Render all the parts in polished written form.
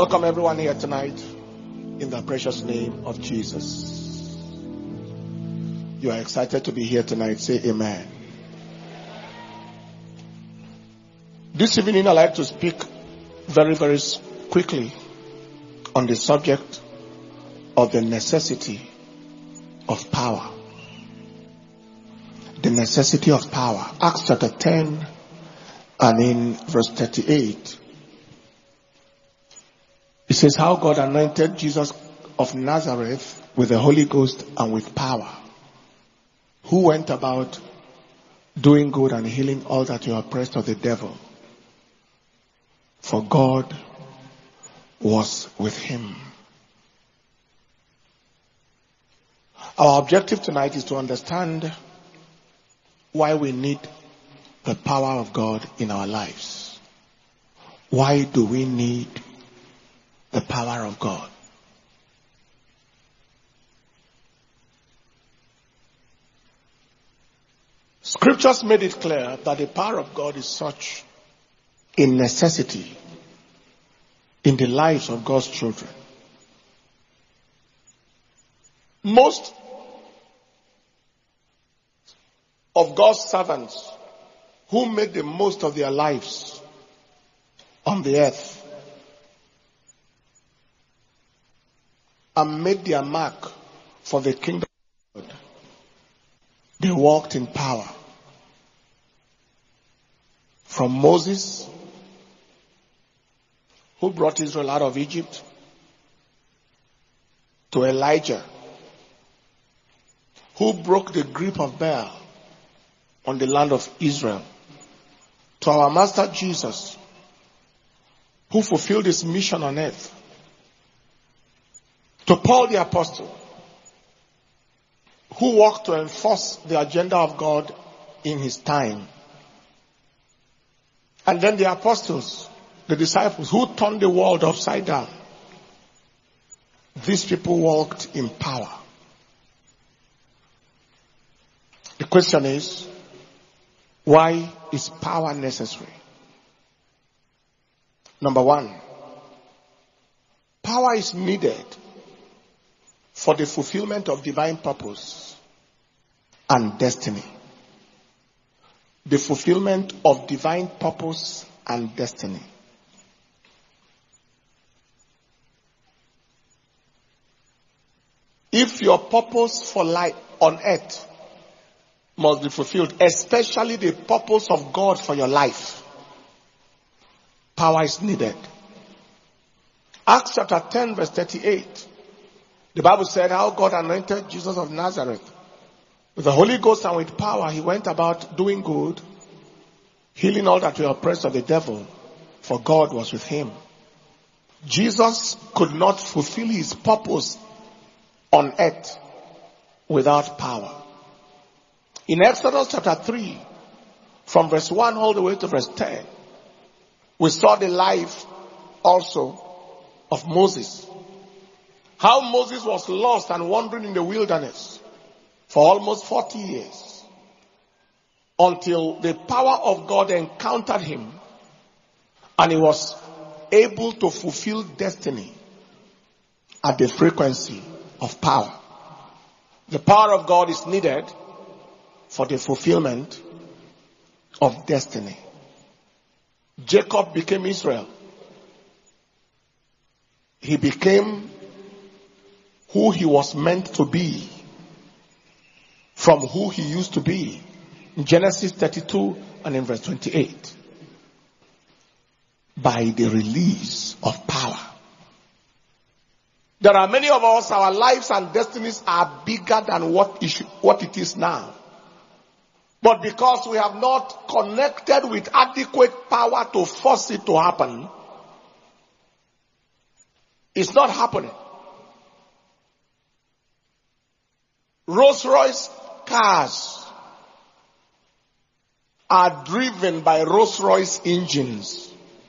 welcome everyone here tonight in the precious name of Jesus. You are excited to be here tonight. Say amen. This evening I'd like to speak very quickly on the subject of the necessity of power. The necessity of power. Acts chapter 10 and in verse 38. It says how God anointed Jesus of Nazareth with the Holy Ghost and with power, who went about doing good and healing all that were oppressed of the devil, for God was with him. Our objective tonight is to understand why we need the power of God in our lives. Why do we need the power of God? Scriptures made it clear that the power of God is such a necessity in the lives of God's children. Most of God's servants who made the most of their lives on the earth and made their mark for the kingdom of God, they walked in power. From Moses, who brought Israel out of Egypt, to Elijah, who broke the grip of Baal on the land of Israel, to our Master Jesus, who fulfilled his mission on earth, to Paul the Apostle, who worked to enforce the agenda of God in his time. And then the apostles, the disciples, who turned the world upside down. These people walked in power. The question is, why is power necessary? Number one, power is needed for the fulfillment of divine purpose and destiny. The fulfillment of divine purpose and destiny. If your purpose for life on earth must be fulfilled, especially the purpose of God for your life, power is needed. Acts chapter 10 verse 38. The Bible said how God anointed Jesus of Nazareth with the Holy Ghost and with power. He went about doing good, healing all that were oppressed of the devil, for God was with him. Jesus could not fulfill his purpose on earth without power. In Exodus chapter 3, from verse 1 all the way to verse 10, we saw the life also of Moses. How Moses was lost and wandering in the wilderness for almost 40 years until the power of God encountered him and he was able to fulfill destiny at the frequency of power. The power of God is needed for the fulfillment of destiny. Jacob became Israel. He became who he was meant to be from who he used to be in Genesis 32 and in verse 28 by the release of power. There are many of us, our lives and destinies are bigger than what it is now. But because we have not connected with adequate power to force it to happen, it's not happening. Rolls-Royce cars are driven by Rolls-Royce engines.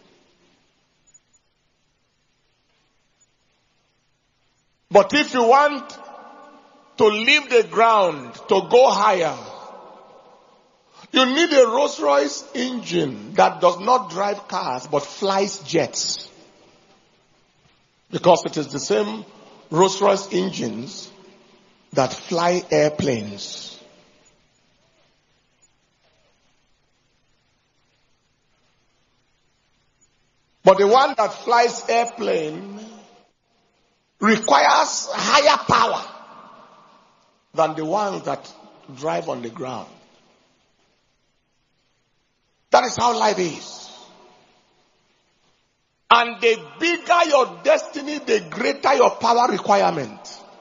But if you want to leave the ground, to go higher, you need a Rolls-Royce engine that does not drive cars but flies jets. Because it is the same Rolls-Royce engines that fly airplanes. But the one that flies airplane requires higher power than the ones that drive on the ground. That is how life is. And the bigger your destiny, the greater your power requirement.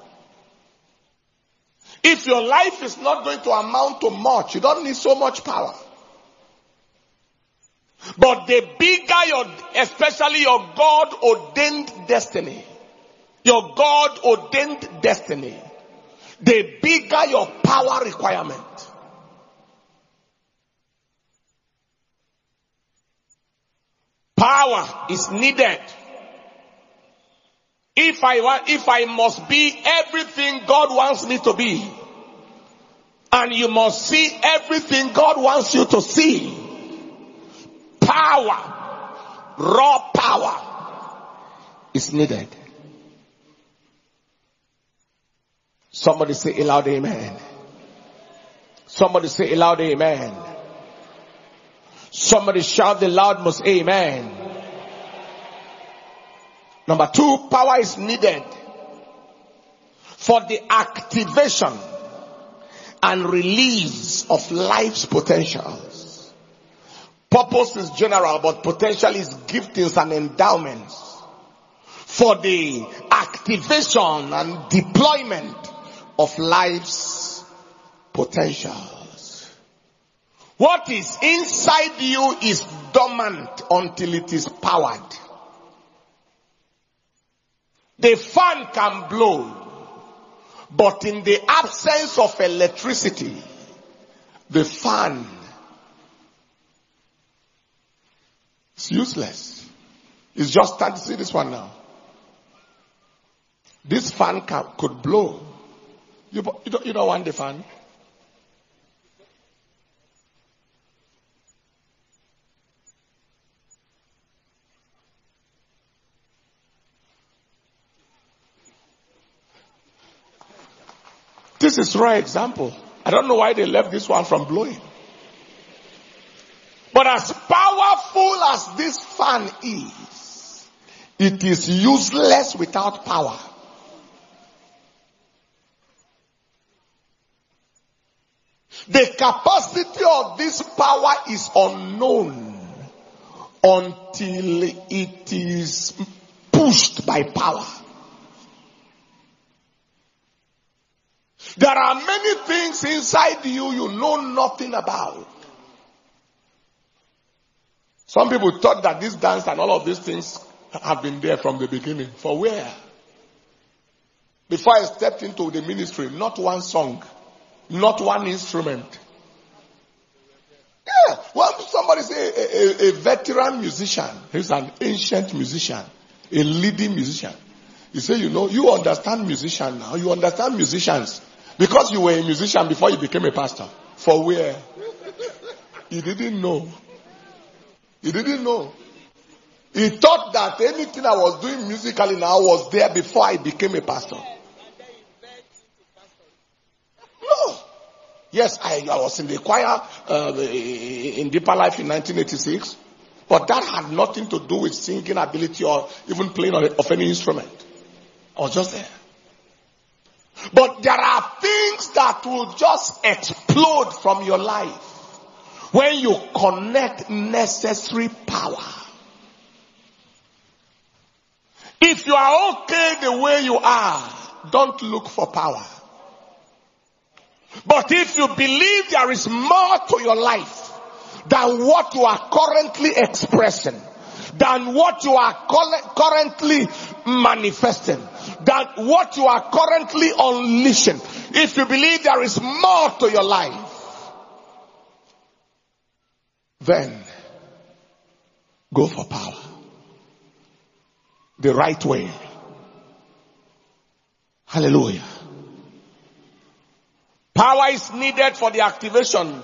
If your life is not going to amount to much, you don't need so much power. But the bigger your, especially your God-ordained destiny, your God-ordained destiny, the bigger your power requirement. Power is needed. If I must be everything God wants me to be, and you must see everything God wants you to see, power, raw power is needed. Somebody say a loud amen. Somebody say a loud amen. Somebody shout the loudest amen. Number 2, power is needed for the activation and release of life's potentials. Purpose is general, but potential is giftings and endowments. For the activation and deployment of life's potentials. What is inside you is dormant until it is powered. The fan can blow, but in the absence of electricity, the fan is useless. It's just time to see this one now. This fan could blow. You don't want the fan? This is raw example. I don't know why they left this one from blowing. But as powerful as this fan is, it is useless without power. The capacity of this power is unknown until it is pushed by power. There are many things inside you know nothing about. Some people thought that this dance and all of these things have been there from the beginning. For where? Before I stepped into the ministry, not one song, not one instrument. Yeah, well, somebody say a veteran musician, he's an ancient musician, a leading musician. You say, you understand musician now, you understand musicians. Because you were a musician before you became a pastor. For where? He didn't know. He didn't know. He thought that anything I was doing musically now was there before I became a pastor. No. Yes, I was in the choir in Deeper Life in 1986. But that had nothing to do with singing ability or even playing of any instrument. I was just there. But there are things that will just explode from your life when you connect necessary power. If you are okay the way you are, don't look for power. But if you believe there is more to your life than what you are currently expressing, than what you are currently manifesting, than what you are currently unleashing, if you believe there is more to your life, then go for power. The right way. Hallelujah. Power is needed for the activation.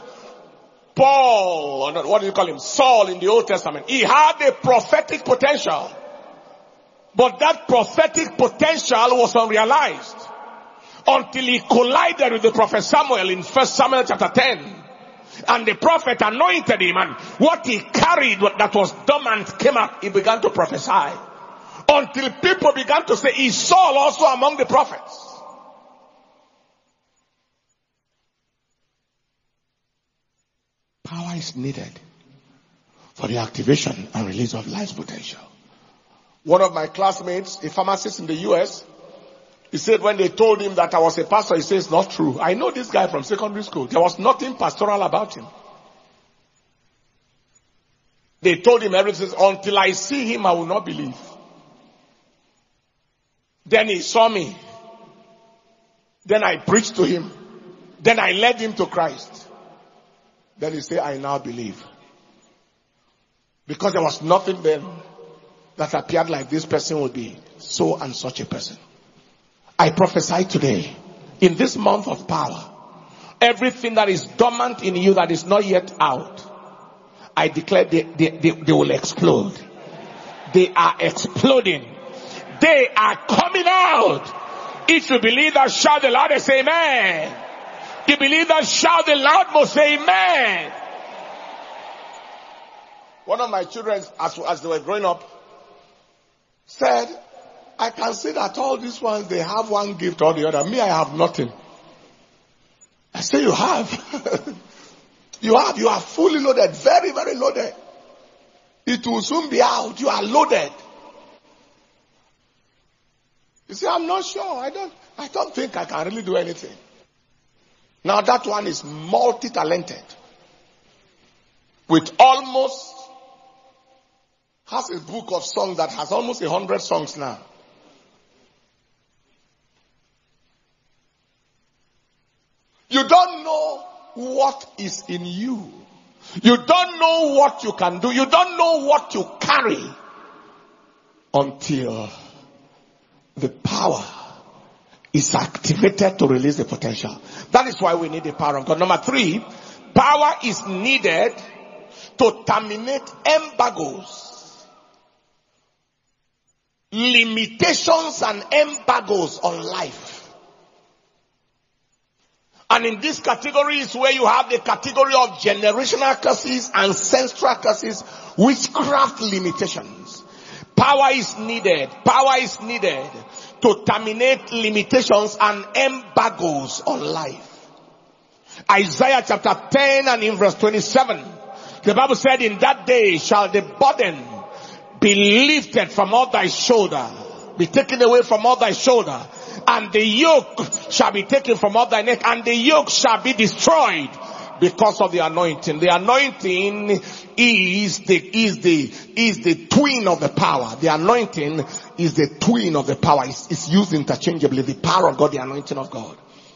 Paul, or what do you call him? Saul in the Old Testament. He had a prophetic potential. But that prophetic potential was unrealized until he collided with the prophet Samuel in 1 Samuel chapter 10. And the prophet anointed him, and what he carried that was dormant came up. He began to prophesy. Until people began to say, is Saul also among the prophets? Power is needed for the activation and release of life's potential. One of my classmates, a pharmacist in the US, he said when they told him that I was a pastor, he says, not true. I know this guy from secondary school. There was nothing pastoral about him. They told him everything. Until I see him, I will not believe. Then he saw me. Then I preached to him. Then I led him to Christ. Then he said, I now believe. Because there was nothing then that appeared like this person would be so and such a person. I prophesy today, in this month of power, everything that is dormant in you that is not yet out, I declare they will explode. They are exploding. They are coming out. If you believe that, shout the loudest, amen. You believe that, shout the loudest, amen. One of my children, as they were growing up, said, I can see that all these ones, they have one gift or the other. Me, I have nothing. I say, you have. You are fully loaded, very, very loaded. It will soon be out. You are loaded. You see, I'm not sure. I don't think I can really do anything. Now that one is multi-talented. With almost, has a book of songs that has almost 100 songs now. You don't know what is in you. You don't know what you can do. You don't know what you carry until the power is activated to release the potential. That is why we need the power of God. Number 3, power is needed to terminate embargoes, limitations and embargoes on life. And in this category is where you have the category of generational curses, ancestral curses, witchcraft limitations. Power is needed. Power is needed to terminate limitations and embargoes on life. Isaiah chapter 10 and in verse 27, the Bible said, in that day shall the burden be lifted from all thy shoulder, be taken away from all thy shoulder, and the yoke shall be taken from off thy neck, and the yoke shall be destroyed because of the anointing. The anointing is the twin of the power. The anointing is the twin of the power. It's used interchangeably. The power of God, the anointing of God.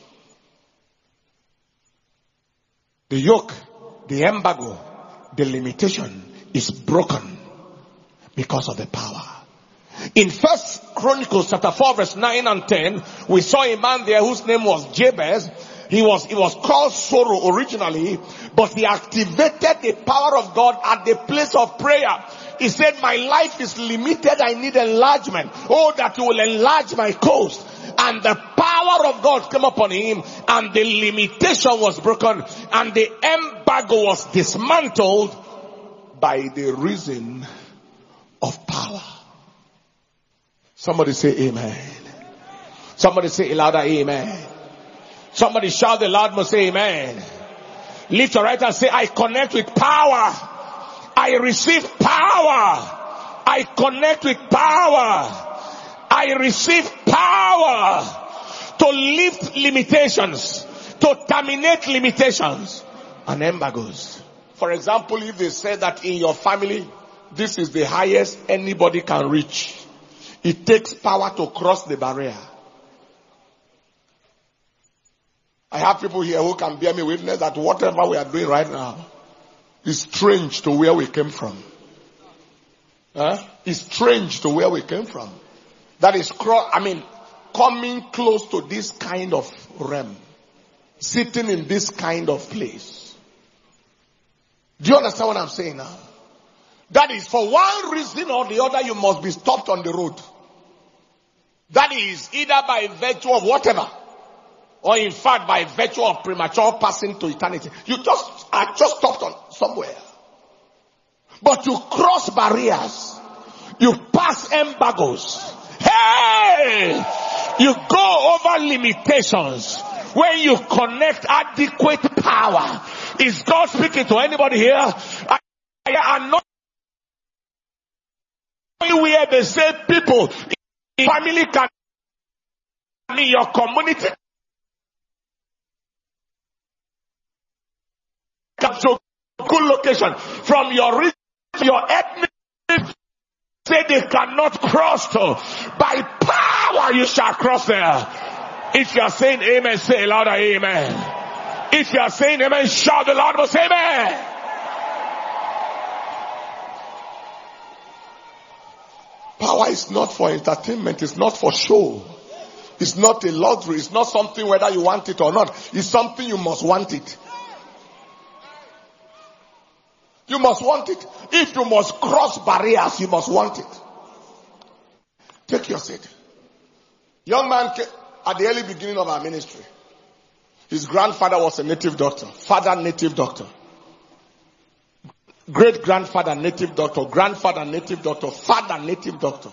The yoke, the embargo, the limitation is broken because of the power. In 1 Chronicles chapter 4 verse 9 and 10, we saw a man there whose name was Jabez. He was called Sorrow originally, but he activated the power of God at the place of prayer. He said, my life is limited, I need enlargement. Oh, that you will enlarge my coast. And the power of God came upon him, and the limitation was broken, and the embargo was dismantled by the reason of power. Somebody say amen. Somebody say a louder amen. Somebody shout the loud most, say amen. Lift your right hand and say, I connect with power. I receive power. I connect with power. I receive power to lift limitations, to terminate limitations and embargoes. For example, if they say that in your family, this is the highest anybody can reach, it takes power to cross the barrier. I have people here who can bear me witness that whatever we are doing right now is strange to where we came from. It's strange to where we came from. That is, coming close to this kind of realm. Sitting in this kind of place. Do you understand what I'm saying now? That is, for one reason or the other, you must be stopped on the road. That is either by virtue of whatever, or in fact by virtue of premature passing to eternity. You are just stopped on somewhere. But you cross barriers. You pass embargoes. Hey! You go over limitations. When you connect adequate power. Is God speaking to anybody here? I am not where they say people in family can, in your community, to good location from your region, your ethnic, say they cannot cross to. By power you shall cross there. If you are saying amen, say louder amen. If you are saying amen, shout the loud most amen. Power is not for entertainment. It's not for show. It's not a luxury. It's not something whether you want it or not. It's something you must want it. You must want it. If you must cross barriers, you must want it. Take your seat. Young man at the early beginning of our ministry. His grandfather was a native doctor. Father, native doctor. Great-grandfather, native doctor. Grandfather, native doctor. Father, native doctor.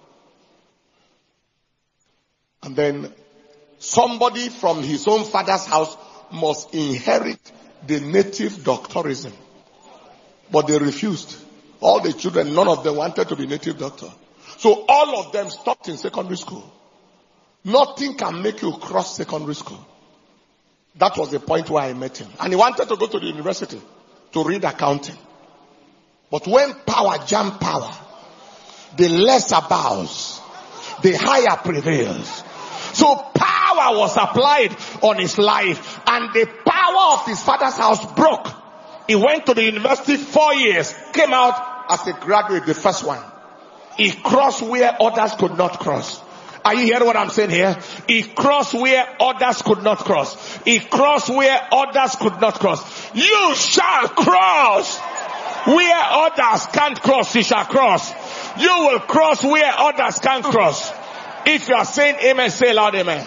And then somebody from his own father's house must inherit the native doctorism. But they refused. All the children, none of them wanted to be native doctor. So all of them stopped in secondary school. Nothing can make you cross secondary school. That was the point where I met him. And he wanted to go to the university to read accounting. But when power jam power, the lesser bows, the higher prevails. So power was applied on his life, and the power of his father's house broke. He went to the university 4 years, came out as a graduate, the first one. He crossed where others could not cross. Are you hearing what I'm saying here? He crossed where others could not cross. He crossed where others could not cross. You shall cross. Where others can't cross, you shall cross. You will cross where others can't cross. If you are saying amen, say loud amen.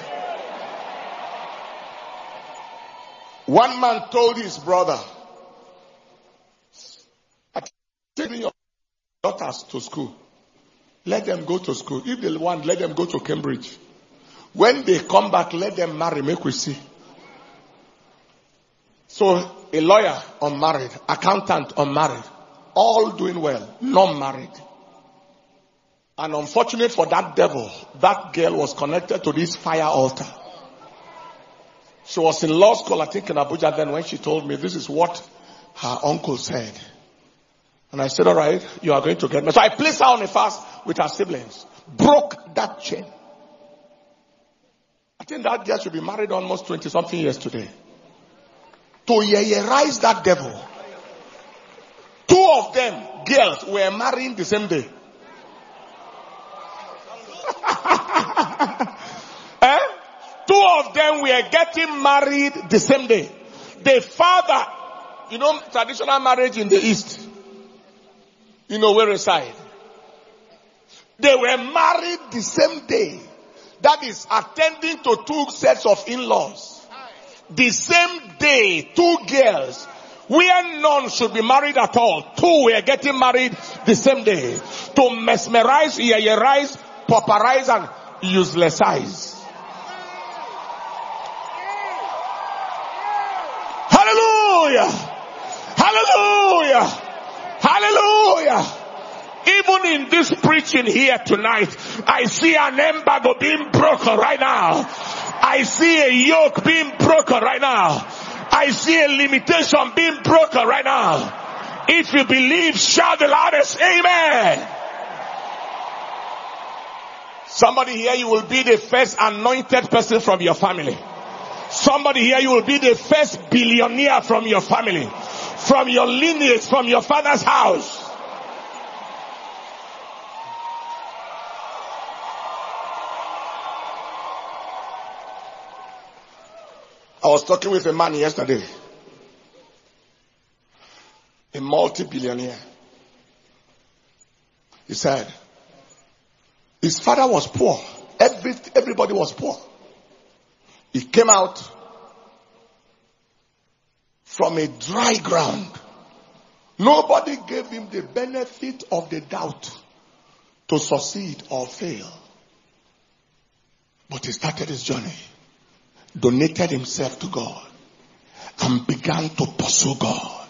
One man told his brother, take your daughters to school. Let them go to school. If they want, let them go to Cambridge. When they come back, let them marry. Make we see. So a lawyer unmarried, accountant unmarried, all doing well, not married. And unfortunate for that devil, that girl was connected to this fire altar. She was in law school, I think in Abuja then, when she told me this is what her uncle said. And I said, all right, you are going to get me. So I placed her on a fast with her siblings. Broke that chain. I think that girl should be married almost 20-something years today. To yearize that devil. 2 of them, girls, were marrying the same day. Eh? 2 of them were getting married the same day. The father, you know, traditional marriage in the East. You know where reside. They were married the same day. That is attending to 2 sets of in-laws. The same day, 2 girls, where none should be married at all. 2 were getting married the same day. To mesmerize, yearize, pauperize, and uselessize. Hallelujah! Hallelujah! Hallelujah! Even in this preaching here tonight, I see an embargo being broken right now. I see a yoke being broken right now. I see a limitation being broken right now. If you believe, shout the loudest, amen. Somebody here, you will be the first anointed person from your family. Somebody here, you will be the first billionaire from your family. From your lineage, from your father's house. I was talking with a man yesterday. A multi-billionaire. He said, his father was poor Everybody was poor. He came out from a dry ground. Nobody gave him the benefit of the doubt to succeed or fail. But he started his journey, donated himself to God, and began to pursue God.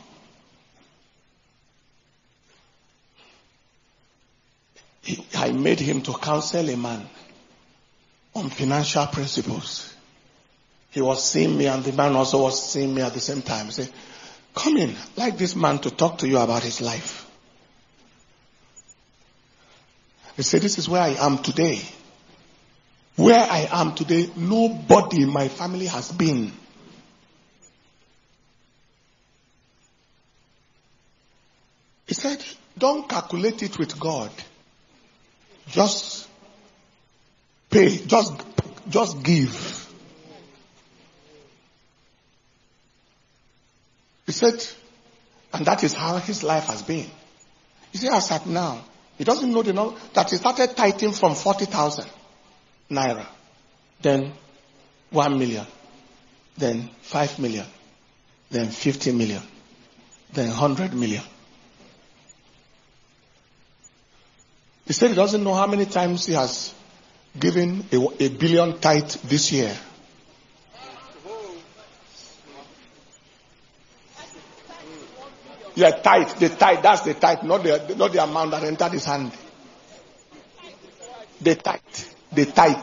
I made him to counsel a man on financial principles. He was seeing me, and the man also was seeing me at the same time. He said, come in, I'd like this man to talk to you about his life. He said, this is where I am today. Where I am today, nobody in my family has been. He said, don't calculate it with God. Just pay, just give. He said, and that is how his life has been. You see, as at now, he doesn't know that he started tithing from 40,000 naira, then 1 million, then 5 million, then 50 million, then 100 million. He said he doesn't know how many times he has given a billion tithe this year. Yeah, tithe, that's the tithe, not the amount that entered his hand. The tithe.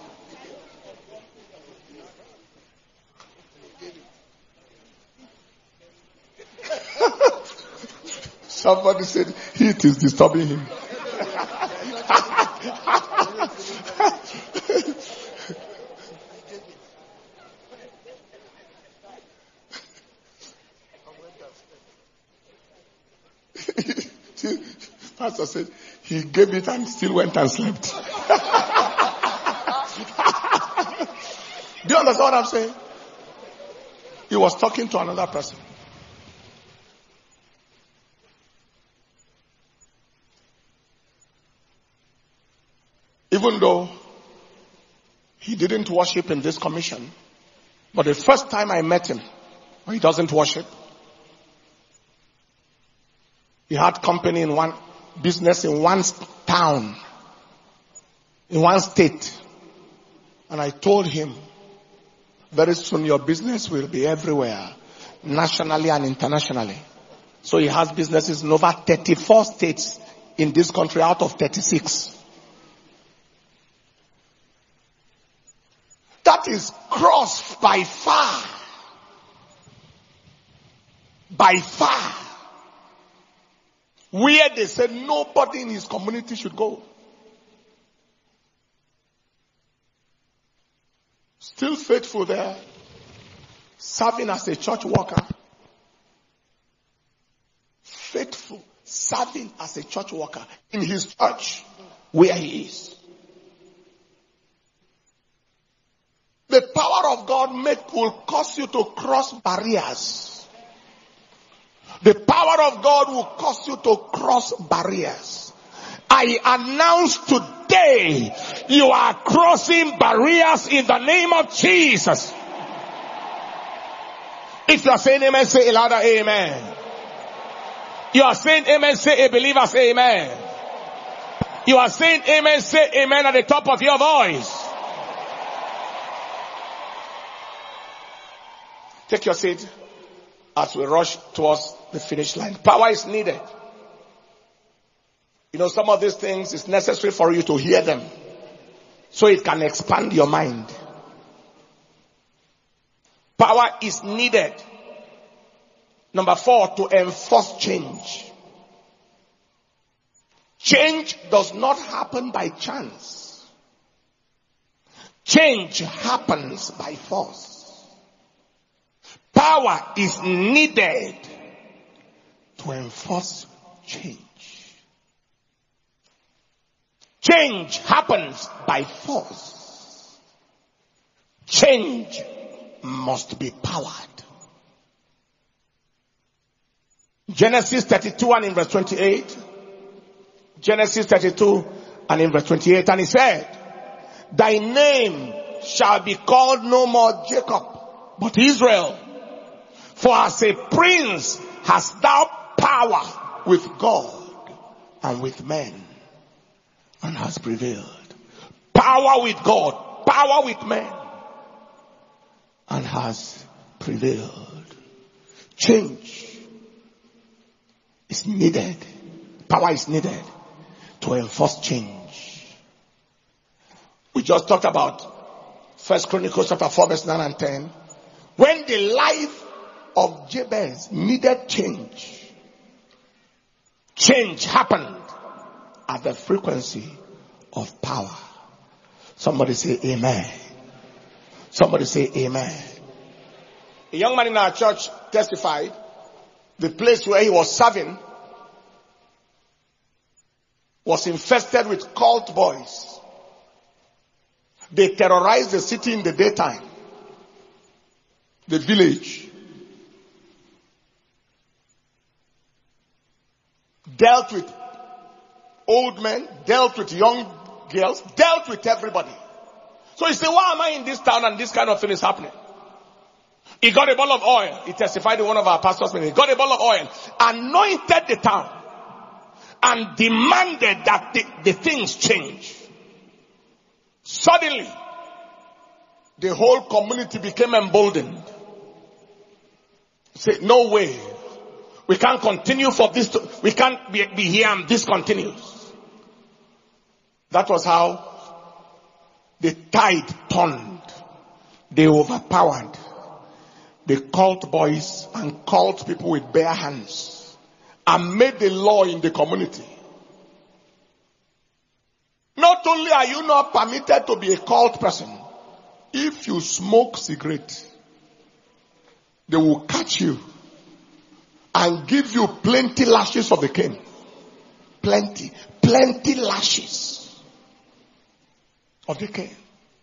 Somebody said heat is disturbing him. Pastor said he gave it and still went and slept. Do you understand what I'm saying? He was talking to another person. Even though he didn't worship in this commission, but the first time I met him, he doesn't worship. He had company in one business in one town, in one state. And I told him, very soon your business will be everywhere, nationally and internationally. So he has businesses in over 34 states in this country out of 36. That is cross by far. By far. Where they said nobody in his community should go. Still faithful there. Serving as a church worker. Faithful. Serving as a church worker in his church where he is. The power of God will cause you to cross barriers. The power of God will cause you to cross barriers. I announce today, you are crossing barriers in the name of Jesus. If you are saying amen, say a louder amen. You are saying amen, say a believer, say amen. You are saying amen, say amen at the top of your voice. Take your seat as we rush towards the finish line. Power is needed. You know, some of these things is necessary for you to hear them so it can expand your mind. Power is needed. Number 4, to enforce change. Change does not happen by chance. Change happens by force. Power is needed to enforce change. Change happens by force. Change must be powered. Genesis 32 and in verse 28. Genesis 32 and in verse 28. And he said, Thy name shall be called no more Jacob, but Israel. For as a prince hast thou power with God and with men, and has prevailed. Power with God, power with men, and has prevailed. Change is needed. Power is needed to enforce change. We just talked about 1 Chronicles chapter 4 verse 9 and 10. When the life of Jabez needed change, change happened at the frequency of power. Somebody say amen. Somebody say amen. A young man in our church testified the place where he was serving was infested with cult boys. They terrorized the city in the daytime, the village. Dealt with old men, dealt with young girls, dealt with everybody. So he said, why am I in this town and this kind of thing is happening? He got a bottle of oil. He testified in one of our pastors' meetings. He got a bottle of oil, anointed the town, and demanded that the things change. Suddenly, the whole community became emboldened. Say, no way. We can't continue for this. We can't be here and this continues. That was how the tide turned. They overpowered. They called boys and called people with bare hands and made the law in the community. Not only are you not permitted to be a cult person, if you smoke cigarette, they will catch you and give you plenty lashes of the cane. Plenty lashes of the cane.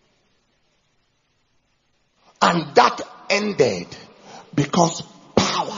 And that ended because power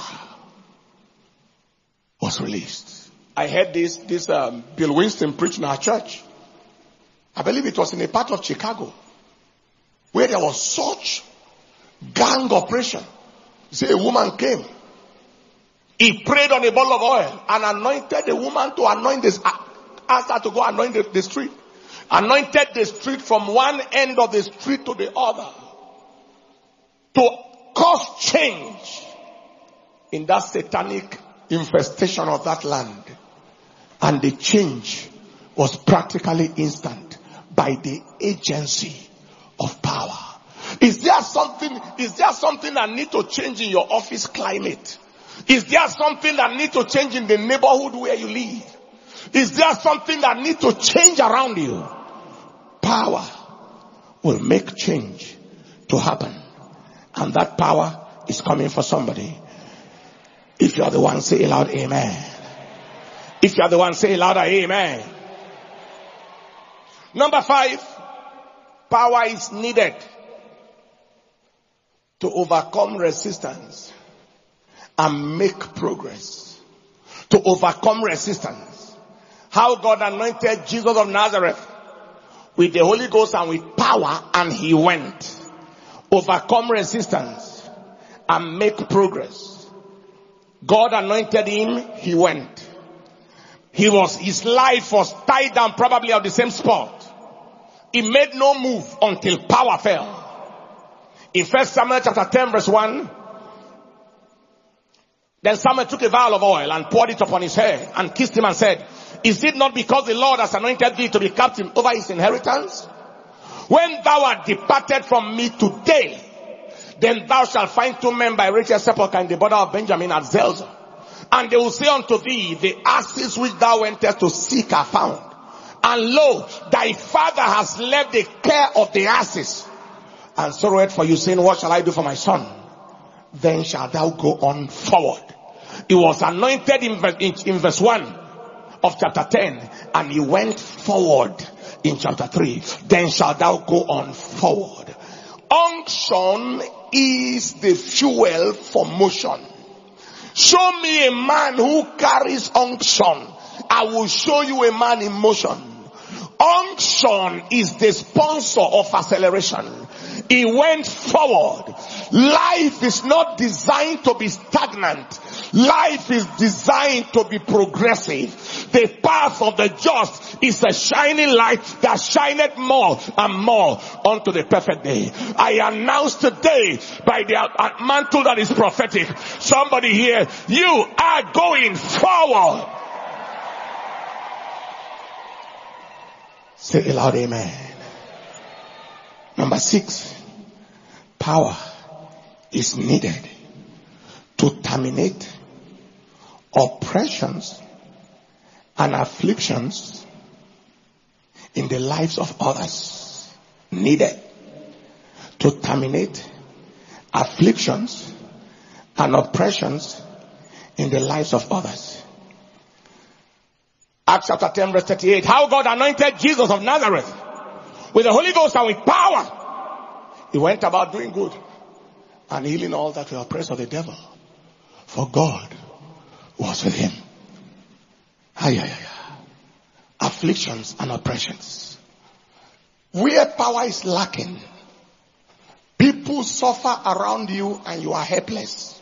was released. I heard this Bill Winston preach in our church. I believe it was in a part of Chicago where there was such gang operation. Say a woman came. He prayed on a bottle of oil and anointed the woman to anoint this. Asked her to go anoint the street. Anointed the street from one end of the street to the other. To cause change in that satanic infestation of that land. And the change was practically instant by the agency of power. Is there something that needs to change in your office climate? Is there something that needs to change in the neighborhood where you live? Is there something that needs to change around you? Power will make change to happen. And that power is coming for somebody. If you are the one, say aloud, amen. If you are the one, say louder, amen. Number 5, power is needed to overcome resistance and make progress. To overcome resistance. How God anointed Jesus of Nazareth with the Holy Ghost and with power, and he went. Overcome resistance and make progress. God anointed him, he went. His life was tied down probably at the same spot. He made no move until power fell. In 1 Samuel chapter 10 verse 1, then Samuel took a vial of oil and poured it upon his head and kissed him and said, is it not because the Lord has anointed thee to be captain over his inheritance? When thou art departed from me today, then thou shalt find 2 men by Rachel's sepulchre in the border of Benjamin at Zelzah. And they will say unto thee, the asses which thou wentest to seek are found. And lo, thy father has left the care of the asses, and sorrowed for you, saying, what shall I do for my son? Then shalt thou go on forward. He was anointed in verse 1 of chapter 10, and he went forward in chapter 3. Then shalt thou go on forward. Unction is the fuel for motion. Show me a man who carries unction. I will show you a man in motion. Unction is the sponsor of acceleration. He went forward. Life is not designed to be stagnant. Life is designed to be progressive. The path of the just is a shining light that shineth more and more unto the perfect day. I announce today by the mantle that is prophetic, somebody here, you are going forward. Say it loud, amen. Number 6, power is needed to terminate oppressions and afflictions in the lives of others. Needed to terminate afflictions and oppressions in the lives of others. Acts chapter 10 verse 38. How God anointed Jesus of Nazareth with the Holy Ghost and with power. He went about doing good and healing all that were oppressed of the devil. For God was with him. Afflictions and oppressions. Where power is lacking, people suffer around you and you are helpless.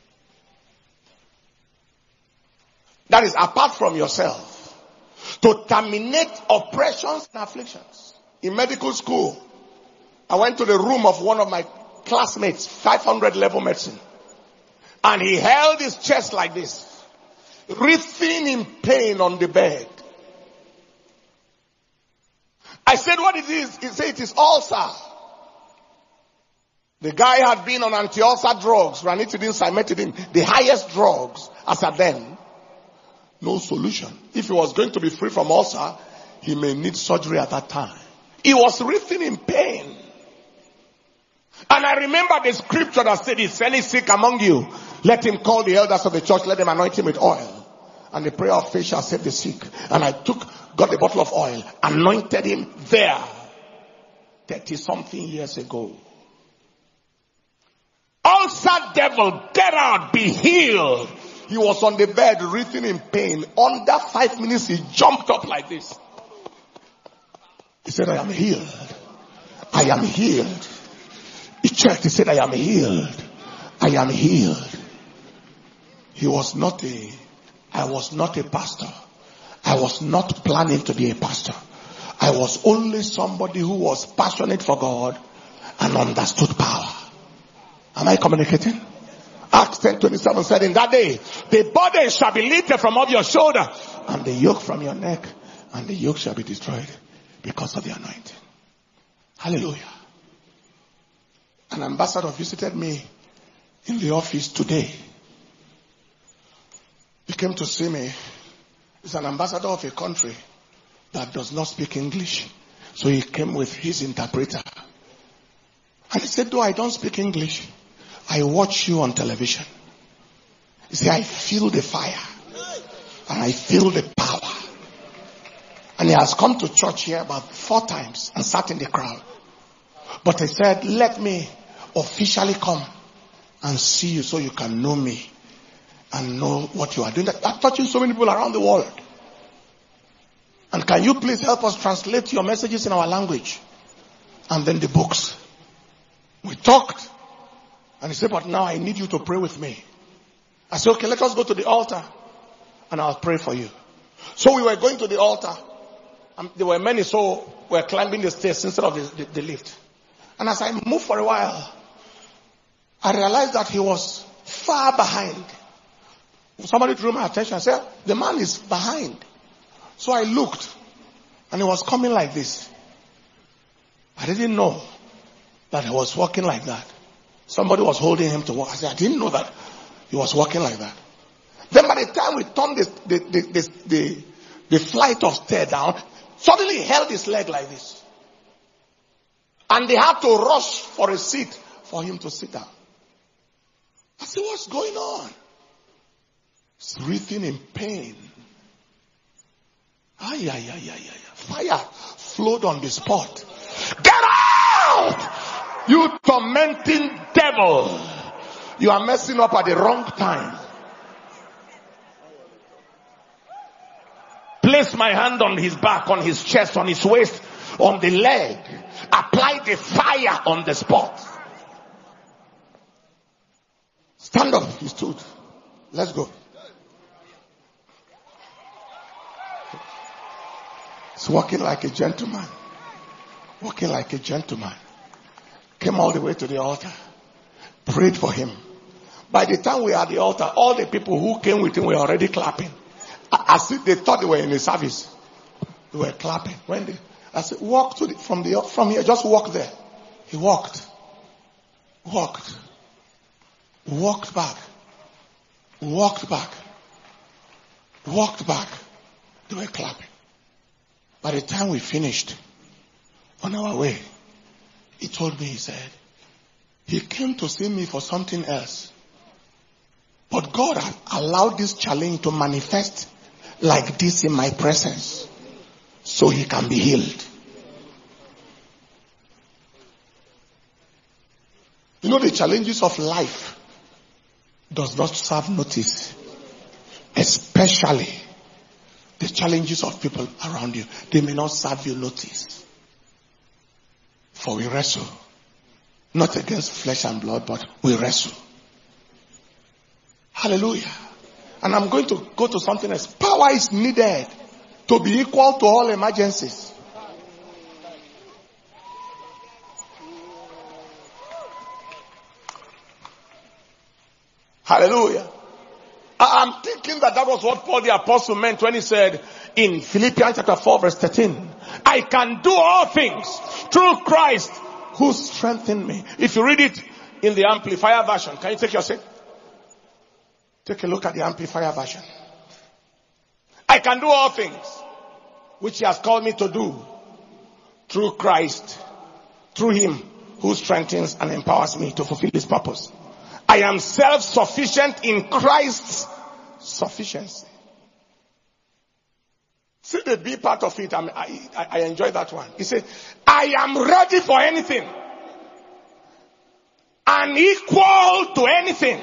That is apart from yourself. To terminate oppressions and afflictions. In medical school, I went to the room of one of my classmates, 500 level medicine. And he held his chest like this, writhing in pain on the bed. I said, what it is? He said, it is ulcer. The guy had been on anti-ulcer drugs, ranitidine, cimetidine, the highest drugs as at then. No solution. If he was going to be free from ulcer, he may need surgery at that time. He was writhing in pain. And I remember the scripture that said, is any sick among you? Let him call the elders of the church, let them anoint him with oil. And the prayer of faith shall save the sick. And I got a bottle of oil, anointed him there. 30 something years ago. Ulcer devil, get out, be healed. He was on the bed, writhing in pain. Under 5 minutes, he jumped up like this. He said, I am healed. I am healed. He checked, he said, I am healed. I am healed. I was not a pastor. I was not planning to be a pastor. I was only somebody who was passionate for God and understood power. Am I communicating? Acts 10:27 said, in that day, the burden shall be lifted from off your shoulder and the yoke from your neck, and the yoke shall be destroyed because of the anointing. Hallelujah. An ambassador visited me in the office today. He came to see me. He's an ambassador of a country that does not speak English. So he came with his interpreter. And he said, though I don't speak English, I watch you on television. He said, I feel the fire. And I feel the power. And he has come to church here about 4 times and sat in the crowd. But he said, let me officially come and see you so you can know me and know what you are doing. I'm touching so many people around the world. And can you please help us translate your messages in our language? And then the books. We talked. And he said, but now I need you to pray with me. I said, okay, let us go to the altar and I'll pray for you. So we were going to the altar. And there were many, so we were climbing the stairs instead of the lift. And as I moved for a while, I realized that he was far behind. Somebody drew my attention and said, the man is behind. So I looked and he was coming like this. I didn't know that he was walking like that. Somebody was holding him to walk. I said, I didn't know that he was walking like that. Then by the time we turned the flight of stairs down, suddenly he held his leg like this. And they had to rush for a seat for him to sit down. I said, what's going on? He's writhing in pain. Fire flowed on the spot. Get out! You tormenting devil. You are messing up at the wrong time. place my hand on his back, on his chest, on his waist, on the leg, apply the fire on the spot. Stand up, he stood. Let's go. He's walking like a gentleman. Walking like a gentleman. Came all the way to the altar. Prayed for him. By the time we are at the altar, all the people who came with him were already clapping. As if they thought they were in the service. They were clapping. I said, walk from here, just walk there. He walked. Walked back. Walked back. They were clapping. By the time we finished, on our way, he told me, he said, he came to see me for something else. But God has allowed this challenge to manifest like this in my presence, so he can be healed. You know, the challenges of life does not serve notice. Especially the challenges of people around you. They may not serve you notice. For we wrestle. Not against flesh and blood, but we wrestle. Hallelujah. And I'm going to go to something else. Power is needed to be equal to all emergencies. Hallelujah. I'm thinking that was what Paul the Apostle meant when he said in Philippians chapter 4 verse 13, I can do all things through Christ who strengthened me. If you read it in the Amplifier version, can you take your seat? Take a look at the Amplifier version. I can do all things which he has called me to do through Christ, through him who strengthens and empowers me to fulfill his purpose. I am self-sufficient in Christ's sufficiency. See the B part of it. I enjoy that one. He said, I am ready for anything and equal to anything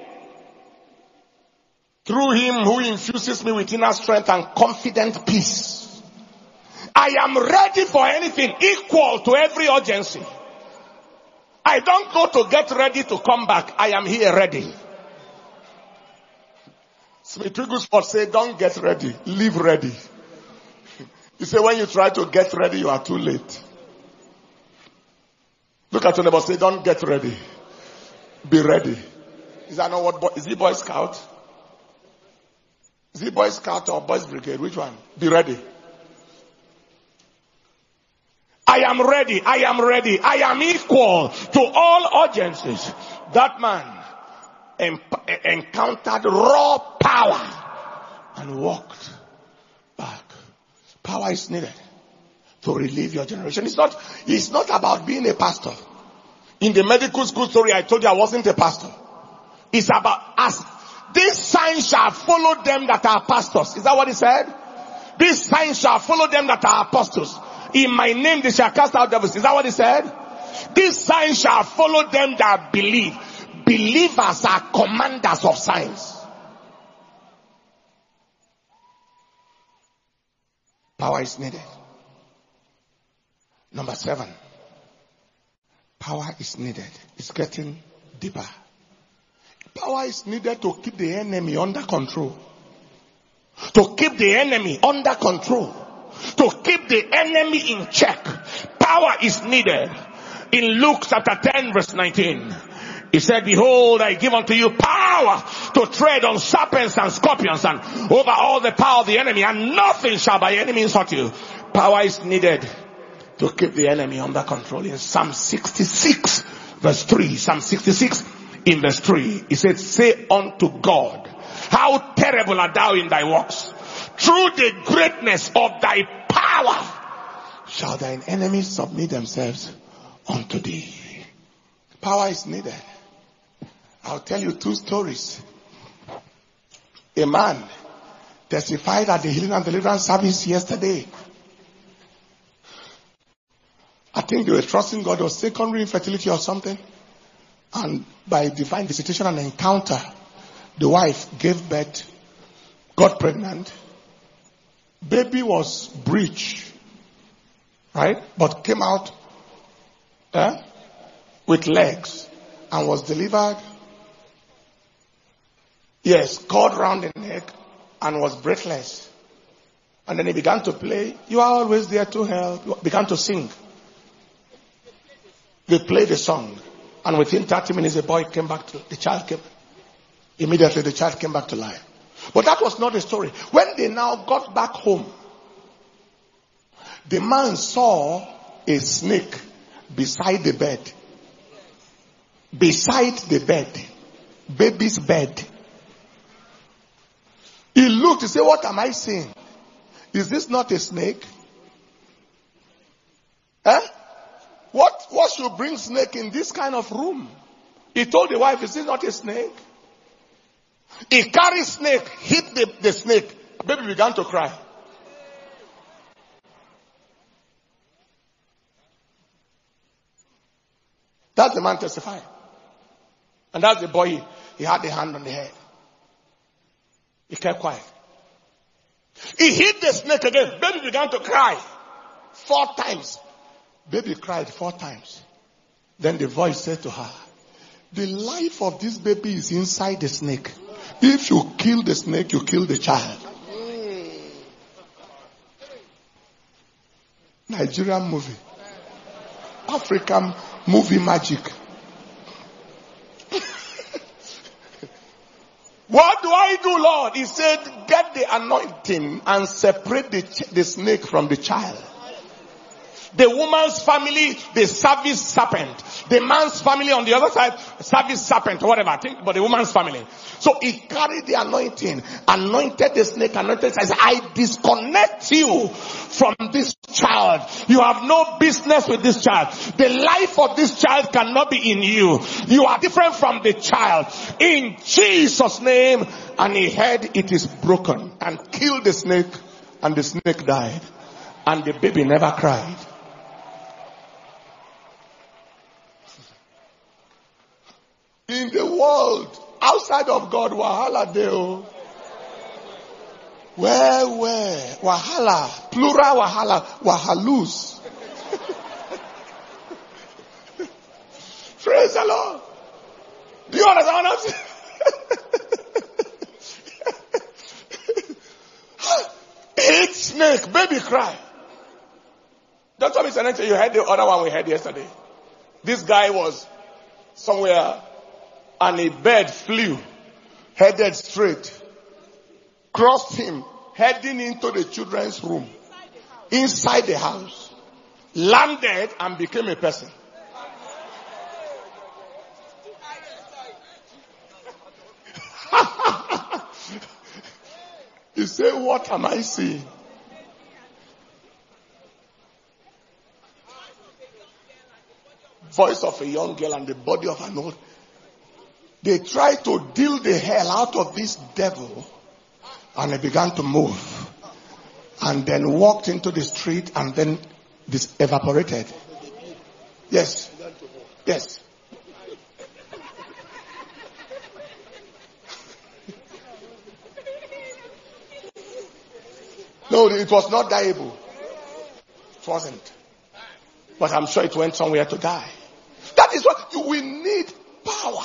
through him who infuses me with inner strength and confident peace. I am ready for anything, equal to every urgency. I don't go to get ready to come back. I am here ready. Smith Wigglesworth say, don't get ready, live ready. He said, when you try to get ready, you are too late. Look at your neighbor, say, don't get ready. Be ready. Is that not what, is he Boy Scout? Is he Boy Scout or Boys Brigade? Which one? Be ready. I am ready. I am ready. I am equal to all urgencies. That man encountered raw power and walked back. Power is needed to relieve your generation. It's not about being a pastor. In the medical school story, I told you I wasn't a pastor. It's about us. These signs shall follow them that are pastors. Is that what he said? These signs shall follow them that are apostles. In my name they shall cast out devils. Is that what he said? These signs shall follow them that believe. Believers are commanders of signs. Power is needed. Number 7. Power is needed. It's getting deeper. Power is needed to keep the enemy under control. To keep the enemy under control. To keep the enemy in check. Power is needed. In Luke chapter 10 verse 19. He said, behold, I give unto you power to tread on serpents and scorpions and over all the power of the enemy, and nothing shall by any means hurt you. Power is needed to keep the enemy under control. In Psalm 66 verse 3, Psalm 66 in verse 3, he said, say unto God, how terrible art thou in thy works. Through the greatness of thy power shall thine enemies submit themselves unto thee. Power is needed. I'll tell you 2 stories. A man testified at the healing and deliverance service yesterday. I think they were trusting God or secondary infertility or something. And by divine visitation and encounter, the wife gave birth, got pregnant. Baby was breech, right? But came out with legs and was delivered. Yes, cord round the neck and was breathless. And then he began to play. You are always there to help. Began to sing. They played the song. And within 30 minutes, the child came. Immediately the child came back to life. But that was not the story. When they now got back home, the man saw a snake beside the bed. Beside the bed. Baby's bed. He looked, he said, what am I seeing? Is this not a snake? What should bring snake in this kind of room? He told the wife, is this not a snake? He carried snake, hit the snake. Baby began to cry. That's the man testifying. And that's the boy, he had the hand on the head. He kept quiet. He hit the snake again. Baby began to cry 4 times. Baby cried 4 times. Then the voice said to her, the life of this baby is inside the snake. If you kill the snake, you kill the child. Nigerian movie. African movie magic. What do I do, Lord? He said, get the anointing and separate the snake from the child. The woman's family, the service serpent. The man's family on the other side, service serpent or whatever. I think, but the woman's family. So he carried the anointing, anointed the snake, anointed, says, I disconnect you from this child. You have no business with this child. The life of this child cannot be in you. You are different from the child. In Jesus' name. And he heard it is broken and killed the snake, and the snake died. And the baby never cried. In the world, outside of God, wahala deo. Where? Wahala. Plural wahala. Wahalus. Praise the Lord. Do you understand what I'm saying? Hit snake, baby cry. That's what Mr. Nenche, you heard the other one we had yesterday. This guy was somewhere and a bird flew, headed straight, crossed him, heading into the children's room, inside the house, landed and became a person. He said, what am I seeing? Voice of a young girl and the body of an old. They tried to deal the hell out of this devil, and he began to move, and then walked into the street, and then this evaporated. Yes. Yes. No, it was not dieable. It wasn't. But I'm sure it went somewhere to die. That is what we need, power.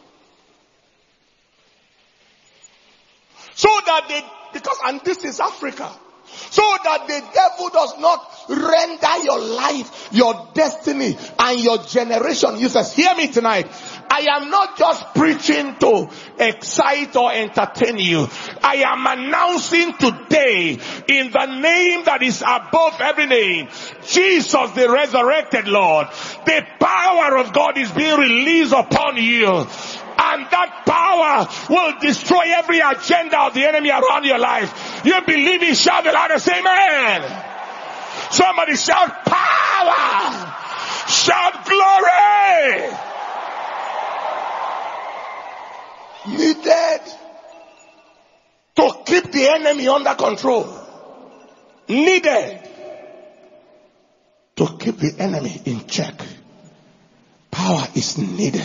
So that and this is Africa. So that the devil does not render your life, your destiny, and your generation useless. Hear me tonight. I am not just preaching to excite or entertain you. I am announcing today, in the name that is above every name, Jesus the resurrected Lord, the power of God is being released upon you. And that power will destroy every agenda of the enemy around your life. You believe it, shout the loudest amen. Somebody shout power. Shout glory. Needed to keep the enemy under control. Needed to keep the enemy in check. Power is needed.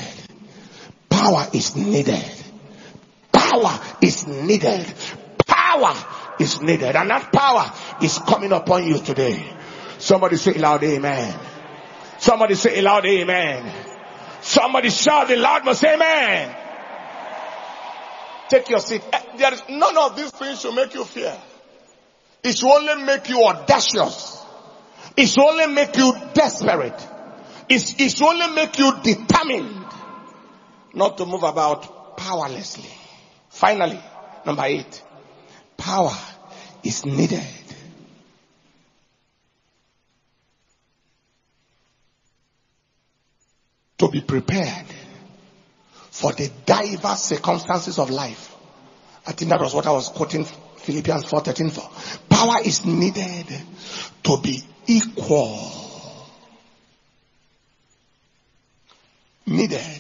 Power is needed. Power is needed. Power is needed. And that power is coming upon you today. Somebody say loud amen. Somebody say loud amen. Somebody shout the loud must say amen. Take your seat. There is none of these things should make you fear. It should only make you audacious. It should only make you desperate. It should only make you determined not to move about powerlessly. Finally, number 8. Power is needed to be prepared for the diverse circumstances of life. I think that was what I was quoting Philippians 4:13 for. Power is needed to be equal. Needed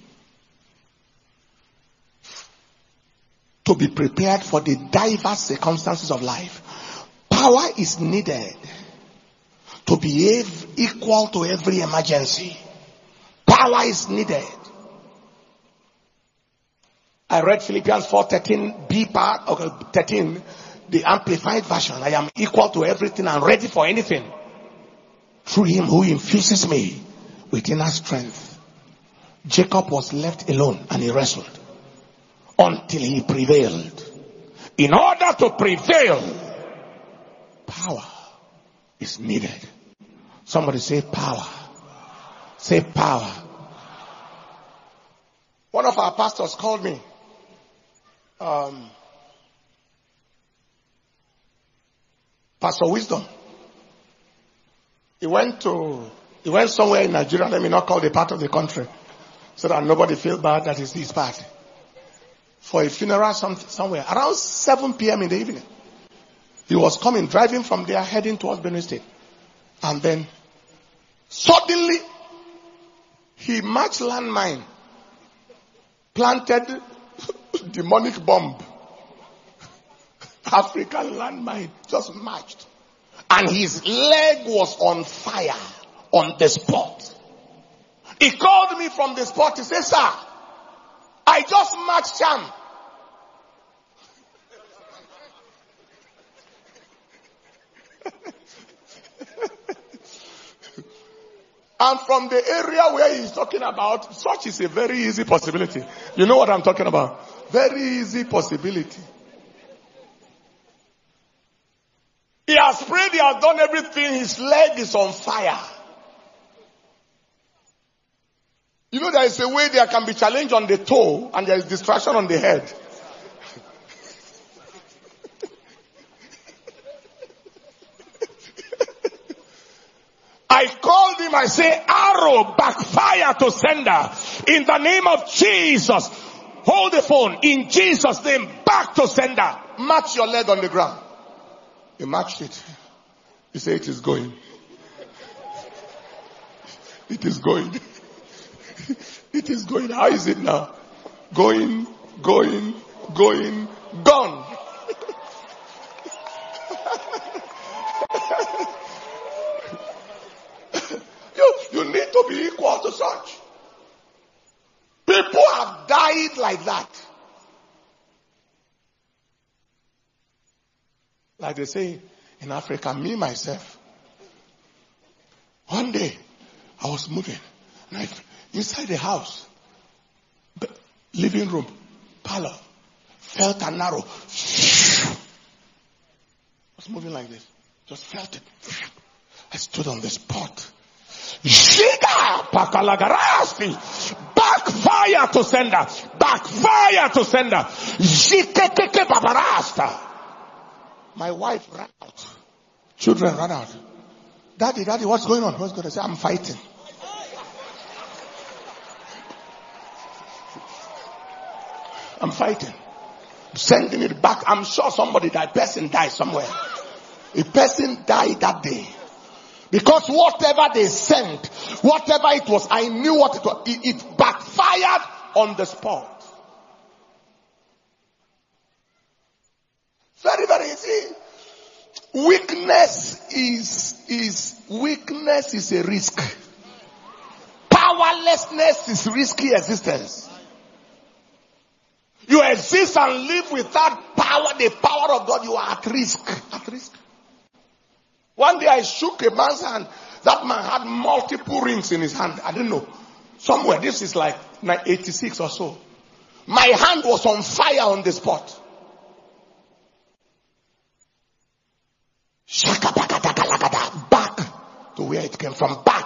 to be prepared for the diverse circumstances of life. Power is needed to behave equal to every emergency. Power is needed. I read Philippians 4:13 B part, 13, the amplified version. I am equal to everything and ready for anything through him who infuses me with inner strength. Jacob was left alone and he wrestled until he prevailed. In order to prevail, power is needed. Somebody say power. Say power. One of our pastors called me. Pastor Wisdom. He went somewhere in Nigeria, let me not call the part of the country, so that nobody feel bad that it's his part. For a funeral somewhere, around 7 p.m. in the evening. He was coming, driving from there, heading towards Benue State. And then, suddenly, he marched landmine, planted demonic bomb. African landmine, just marched. And his leg was on fire on the spot. He called me from the spot. He said, sir, I just marched Sham. And from the area where he's talking about, such is a very easy possibility. You know what I'm talking about? Very easy possibility. He has prayed, he has done everything, his leg is on fire. You know there is a way there can be challenge on the toe and there is distraction on the head. I called him, I say, arrow, backfire to sender. In the name of Jesus. Hold the phone. In Jesus' name, back to sender. Match your leg on the ground. He matched it. He said, it is going. It is going. It is going. How is it now? Going, gone. You need to be equal to such. People have died like that. Like they say in Africa, me myself. One day, I was moving. Inside the house, living room, parlor, felt an arrow. I was moving like this. Just felt it. I stood on the spot. Backfire to sender. Backfire to sender. My wife ran out. Children ran out. Daddy, what's going on? What's going on? I say, I'm fighting. I'm fighting. Sending it back. I'm sure somebody died. Person died somewhere. A person died that day. Because whatever they sent, whatever it was, I knew what it was. It backfired on the spot. Very, very easy. Weakness is a risk. Powerlessness is risky existence. You exist and live without power, the power of God, you are at risk. At risk. One day I shook a man's hand. That man had multiple rings in his hand. I didn't know. Somewhere, this is like 86 or so. My hand was on fire on the spot. Back to where it came from. Back.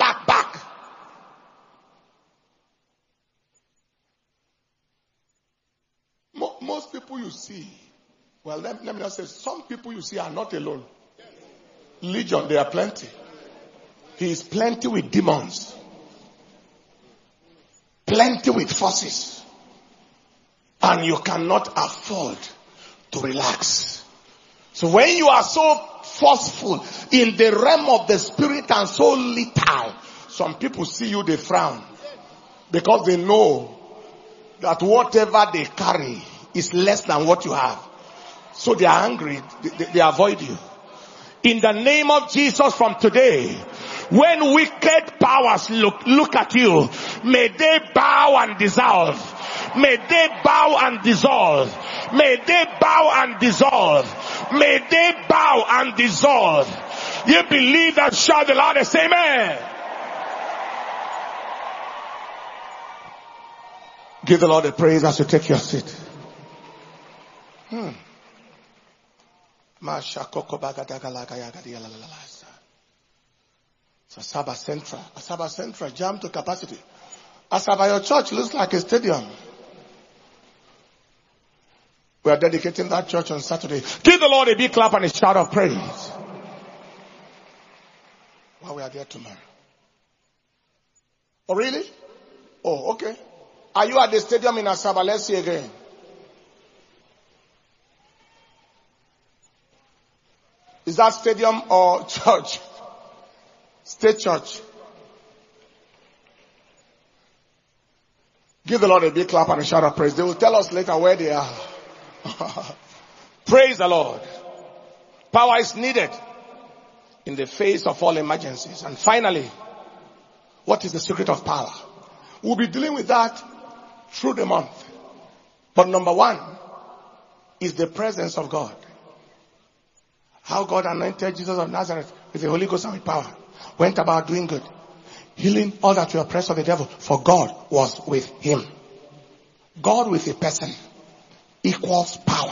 Most people you see, well, let me just say, some people you see are not alone. Legion, there are plenty. He is plenty with demons. Plenty with forces. And you cannot afford to relax. So when you are so forceful in the realm of the spirit and so lethal, some people see you, they frown. Because they know that whatever they carry is less than what you have. So they are angry. They avoid you. In the name of Jesus from today, when wicked powers look at you, may they bow and dissolve. May they bow and dissolve. May they bow and dissolve. May they bow and dissolve. You believe that? Shout the loudest amen. Give the Lord a praise as you take your seat. Asaba Central, jam to capacity. Asaba, your church looks like a stadium. We are dedicating that church on Saturday. Give the Lord a big clap and a shout of praise. While we are there tomorrow. Oh, really? Oh, okay. Are you at the stadium in Asaba? Let's see again. Is that stadium or church? State church. Give the Lord a big clap and a shout of praise. They will tell us later where they are. Praise the Lord. Power is needed in the face of all emergencies. And finally, what is the secret of power? We'll be dealing with that through the month. But number one is the presence of God. How God anointed Jesus of Nazareth with the Holy Ghost and with power. Went about doing good, healing all that were oppressed of the devil, for God was with him. God with a person equals power.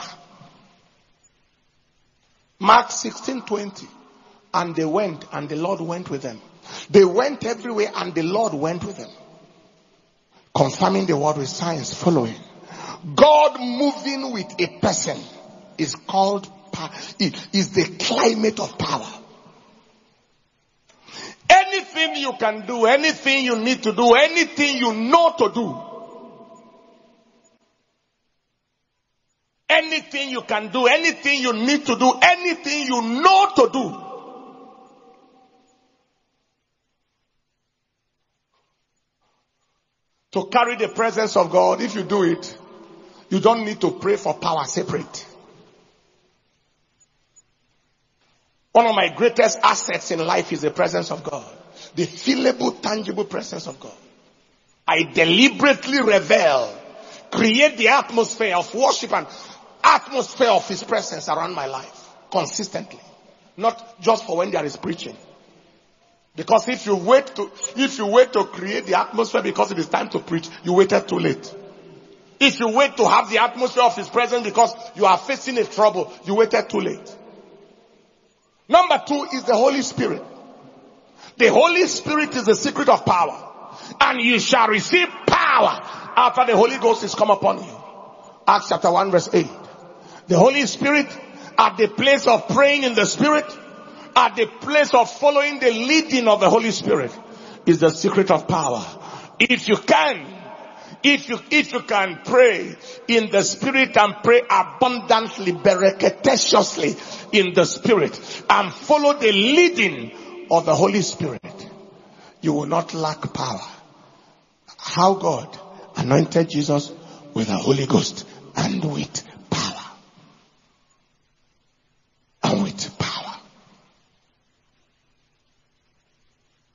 Mark 16:20. And they went, and the Lord went with them. They went everywhere, and the Lord went with them. Confirming the word with signs following. God moving with a person is called power. It is the climate of power. Anything you can do, anything you need to do, anything you know to do. Anything you can do, anything you need to do, anything you know to do. To carry the presence of God, if you do it, you don't need to pray for power separate. One of my greatest assets in life is the presence of God. The feelable, tangible presence of God. I deliberately reveal, create the atmosphere of worship and atmosphere of His presence around my life. Consistently. Not just for when there is preaching. Because if you wait to create the atmosphere because it is time to preach, you waited too late. If you wait to have the atmosphere of His presence because you are facing a trouble, you waited too late. Number two is the Holy Spirit. The Holy Spirit is the secret of power. And you shall receive power after the Holy Ghost is come upon you. Acts chapter 1 verse 8. The Holy Spirit at the place of praying in the Spirit, at the place of following the leading of the Holy Spirit is the secret of power. If you can pray in the Spirit and pray abundantly, bereketaciously in the Spirit and follow the leading of the Holy Spirit, you will not lack power. How God anointed Jesus with the Holy Ghost and with power. And with power.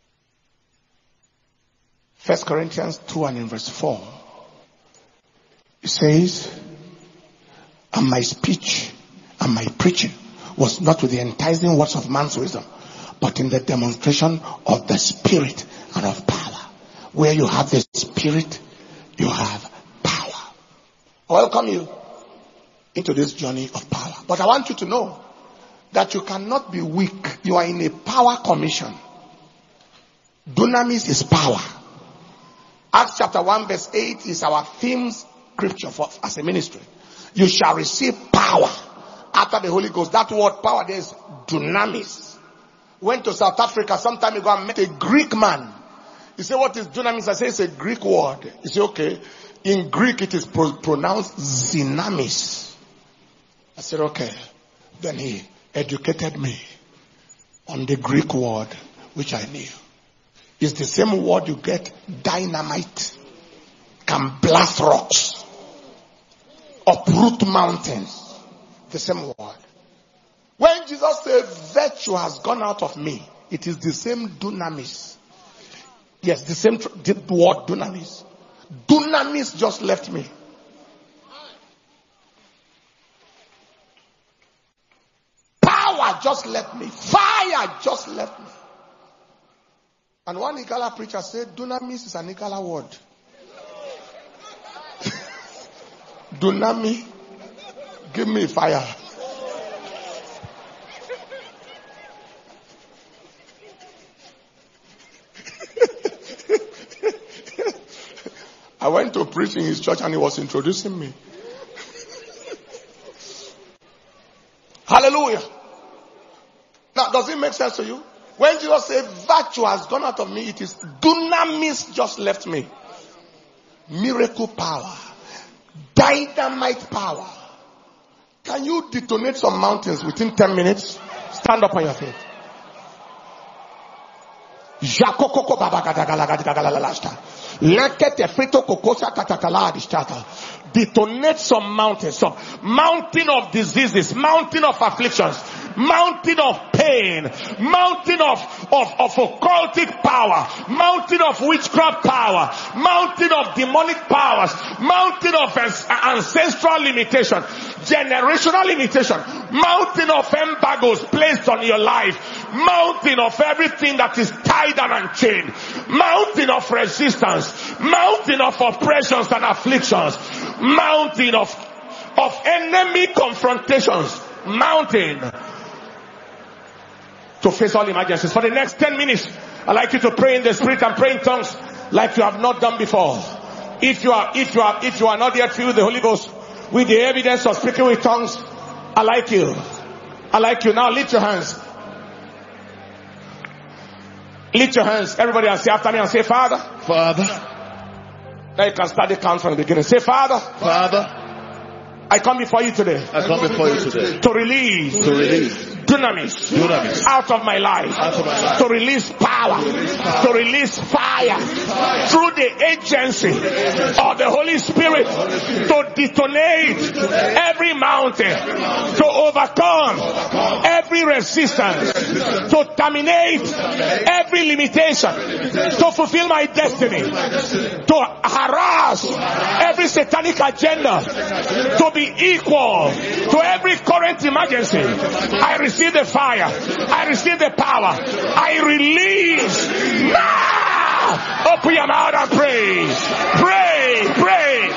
First Corinthians 2 and in verse 4. It says, and my speech and my preaching was not with the enticing words of man's wisdom, but in the demonstration of the Spirit and of power. Where you have the Spirit, you have power. I welcome you into this journey of power. But I want you to know that you cannot be weak. You are in a power commission. Dunamis is power. Acts chapter 1 verse 8 is our theme scripture for as a ministry. You shall receive power after the Holy Ghost. That word power there is dunamis. Went to South Africa some time ago and met a Greek man. He said, what is dunamis? I said, it's a Greek word. He said, okay. In Greek it is pronounced zinamis. I said, okay. Then he educated me on the Greek word which I knew. It's the same word you get dynamite, can blast rocks, uproot mountains. The same word. When Jesus said virtue has gone out of me, it is the same dunamis. Yes, the same word dunamis. Dunamis just left me. Power just left me. Fire just left me. And one Igala preacher said, dunamis is an Igala word. Dunami, give me fire. I went to preach in his church and he was introducing me. Hallelujah. Now, does it make sense to you? When Jesus said, virtue has gone out of me, it is dunamis just left me. Miracle power. Dynamite power. Can you detonate some mountains within 10 minutes? Stand up on your feet. Detonate some mountains, some mountain of diseases, mountain of afflictions, mountain of pain, mountain of occultic power, mountain of witchcraft power, mountain of demonic powers, mountain of ancestral limitation, generational limitation, mountain of embargoes placed on your life, mountain of everything that is tied and unchained, mountain of resistance, mountain of oppressions and afflictions, mountain of enemy confrontations, mountain to face all emergencies. For the next 10 minutes, I'd like you to pray in the Spirit and pray in tongues like you have not done before. If you are not yet filled with the Holy Ghost with the evidence of speaking with tongues, I like you. Now lift your hands. Lift your hands, everybody, and say after me and say, Father. Father. Now you can start the count from the beginning. Say, Father. Father. I come before you today. To release dunamis out of my life. To release power. To release fire. Through the agency of the Holy Spirit. To detonate every mountain. To overcome every resistance. To terminate every limitation. To fulfill my destiny. To harass every satanic agenda. To be equal to every current emergency. I receive the fire. I receive the power. I release now. Open your mouth and pray. Pray.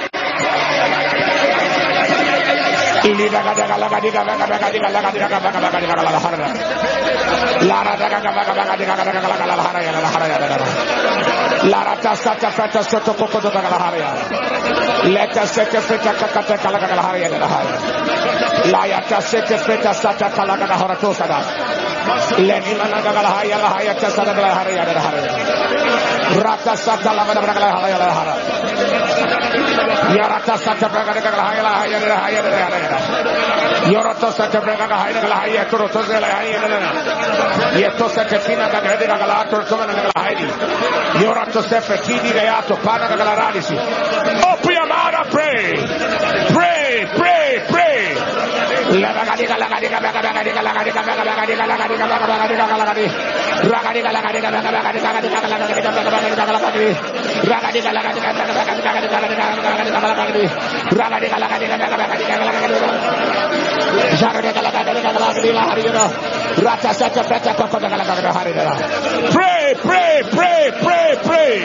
Larata sata frata soto koko do galaharia. Leta sete freta kakata kalagalaharia da haria. Layata sete freta sata kalagala horatosa da. Leni managa galaharia la haria tasada galaharia da haria. Rata sata la galaharia da haria. Yarata sata galaharia la haria da haria. Yoroto sata galaharia la haria toroto la haria da. Yeto sata fina da galaharia toroto la haria. Open your mouth and pray. Pray, pray, pray, pray, pray.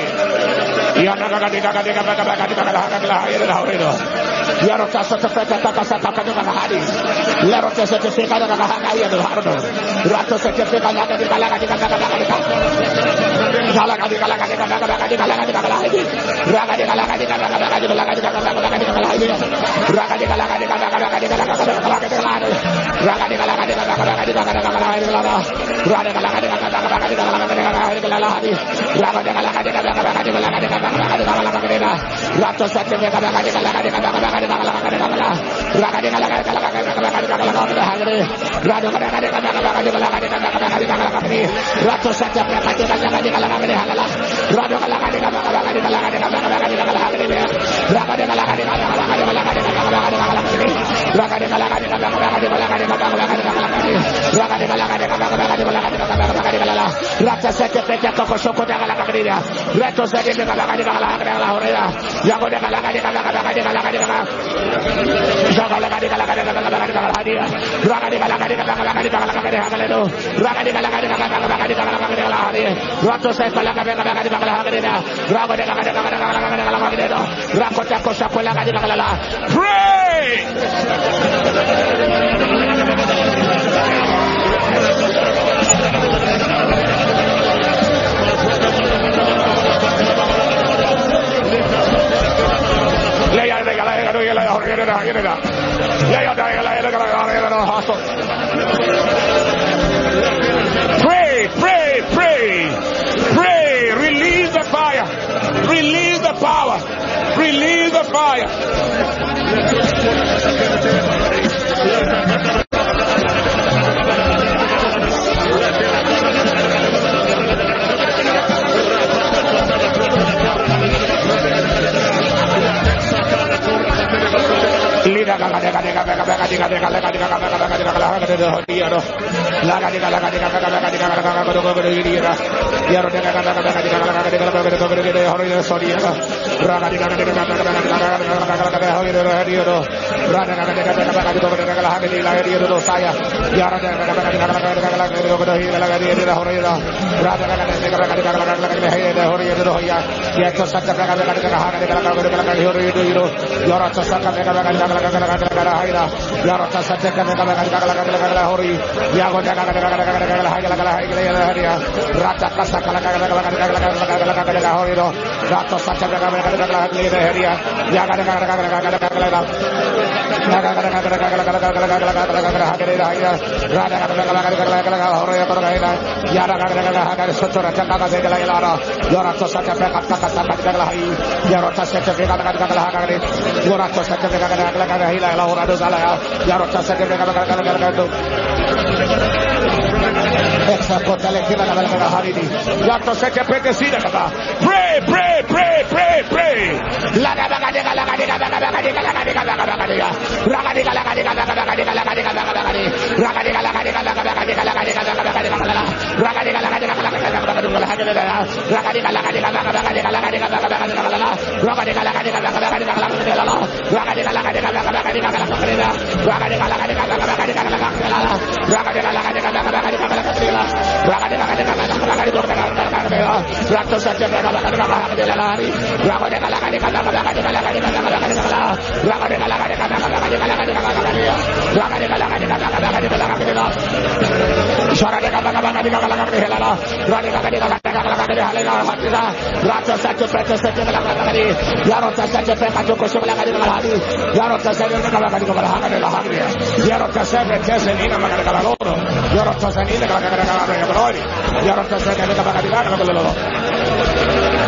Pray, pray, pray, pray. Release the fire. Release the power. Release the fire. Pray, pray, pray, pray, pray.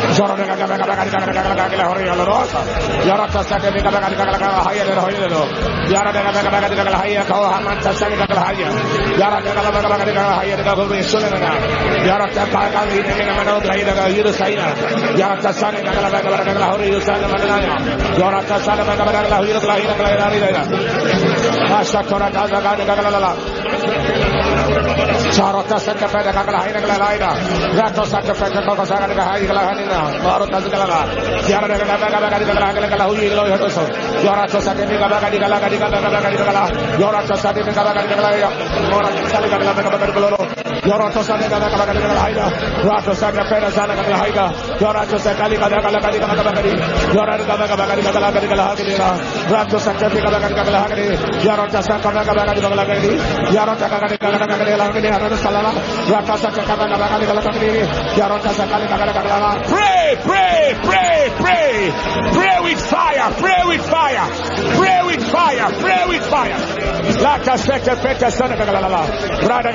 Charota saka peda kakala haina kala haina. Rato saka peda koko saka haina kala haina. Maro kala. Tiara de kala hui lo yoso. Yora to saka de kala. Yora to saka de kala. Mora saka kala kala. Yora to saka de kala haina. Rato saka peda saka kala haina. Yora to saka kala. Yora de kala haina. Rato saka de kala haina. Yora to saka kala. Yara to saka Pray with fire. Pray with fire. Pray with fire. Pray with fire. Like a second pet, son of a galala. Rada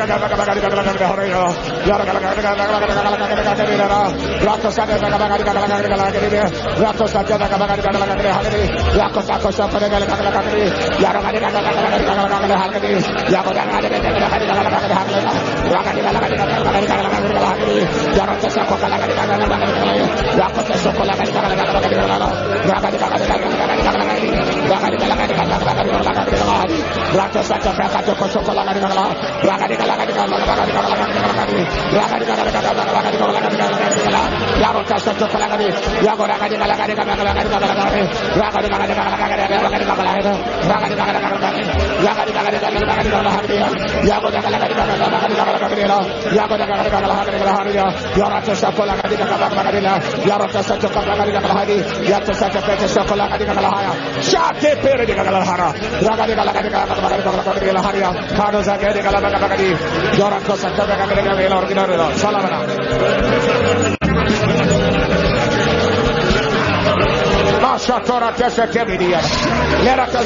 Shatora Tessa Kemidia. Let us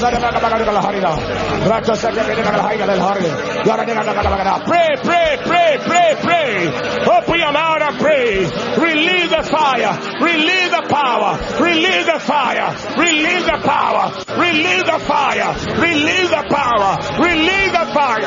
pray. Open your mouth and pray. Release the fire. Release the power. Release the fire. Release the power. Release the fire. Release the power. Release the fire.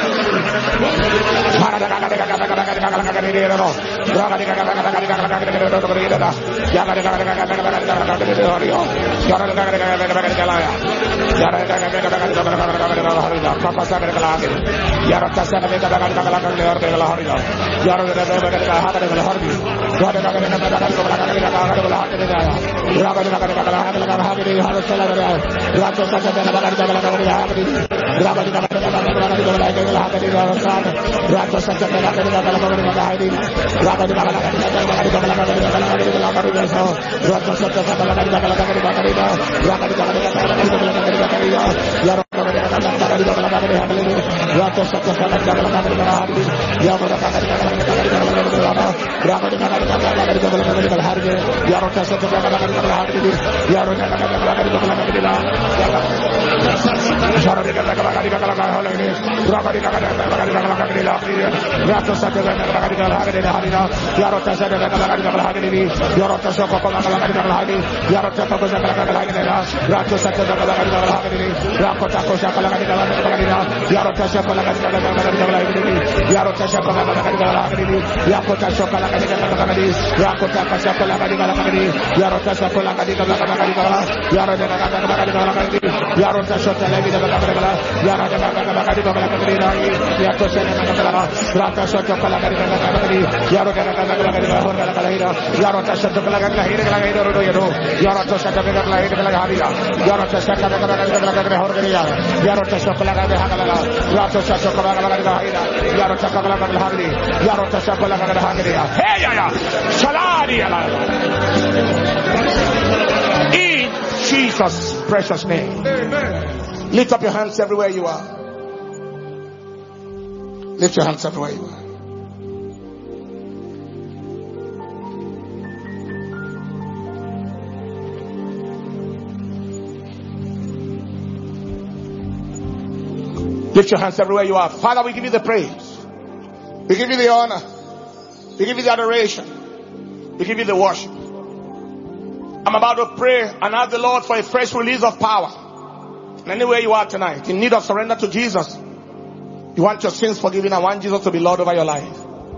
In Jesus' precious name. Amen. Lift up your hands everywhere you are. Lift your hands everywhere you are. Lift your hands everywhere you are. Father, we give you the praise. We give you the honor. We give you the adoration. We give you the worship. I'm about to pray and ask the Lord for a fresh release of power. And anywhere you are tonight, in need of surrender to Jesus, you want your sins forgiven and want Jesus to be Lord over your life,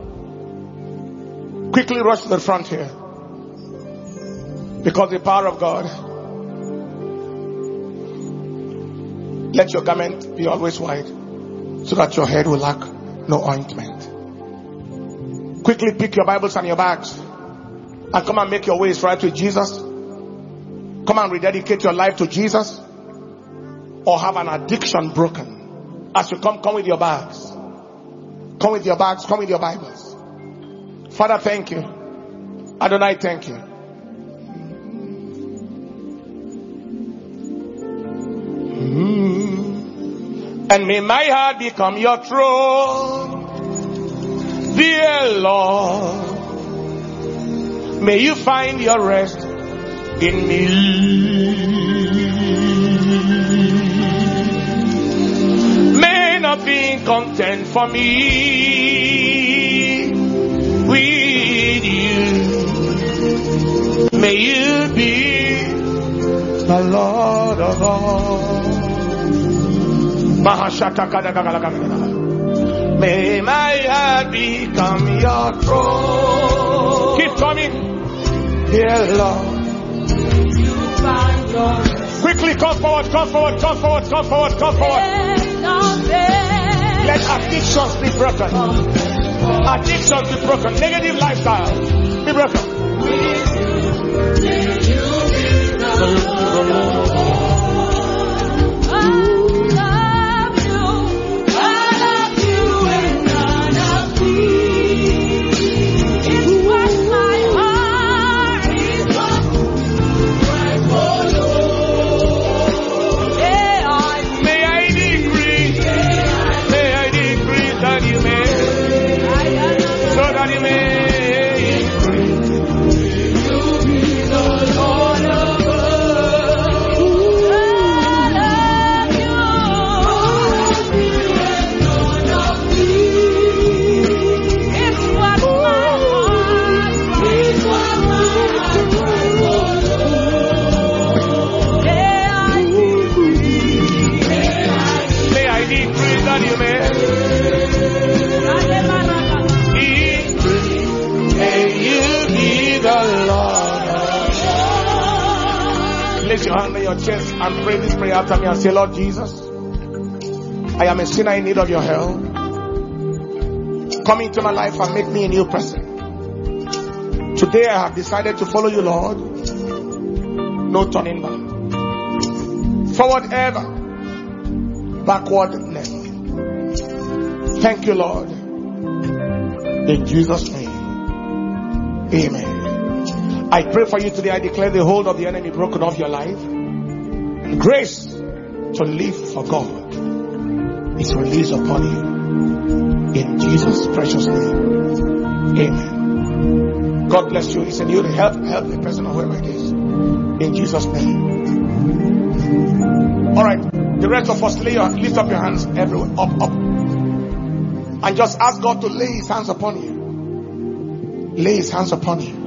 quickly rush to the front here. Because the power of God, let your garment be always white, so that your head will lack no ointment. Quickly pick your Bibles and your bags and come and make your ways right with Jesus. Come and rededicate your life to Jesus, or have an addiction broken. As you come with your bags. Come with your bags, come with your Bibles. Father, thank you. Adonai, thank you. And may my heart become your throne, dear Lord. May you find your rest in me. May not be content for me with you. May you be the Lord of all. May my heart become your throne. Keep coming, dear Lord. Quickly come forward, come forward, come forward, come forward, come forward. Let addictions be broken. Addictions be broken. Negative lifestyle be broken. Your hand on your chest and pray this prayer after me and say, Lord Jesus, I am a sinner in need of your help. Come into my life and make me a new person. Today I have decided to follow you, Lord. No turning back. Forward ever, backward never. Thank you, Lord. In Jesus' name, amen. I pray for you today. I declare the hold of the enemy broken off your life. And grace to live for God is released upon you. In Jesus' precious name. Amen. God bless you. He said you help the person or whoever it is. In Jesus' name. Alright. The rest of us lift up your hands everywhere. Up. And just ask God to lay his hands upon you. Lay his hands upon you.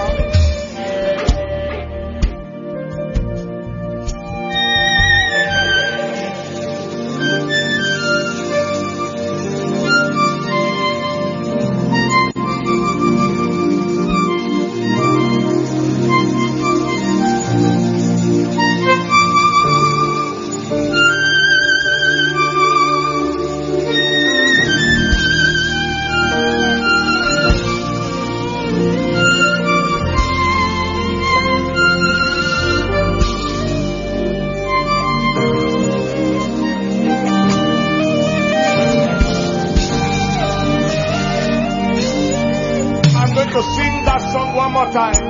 Time.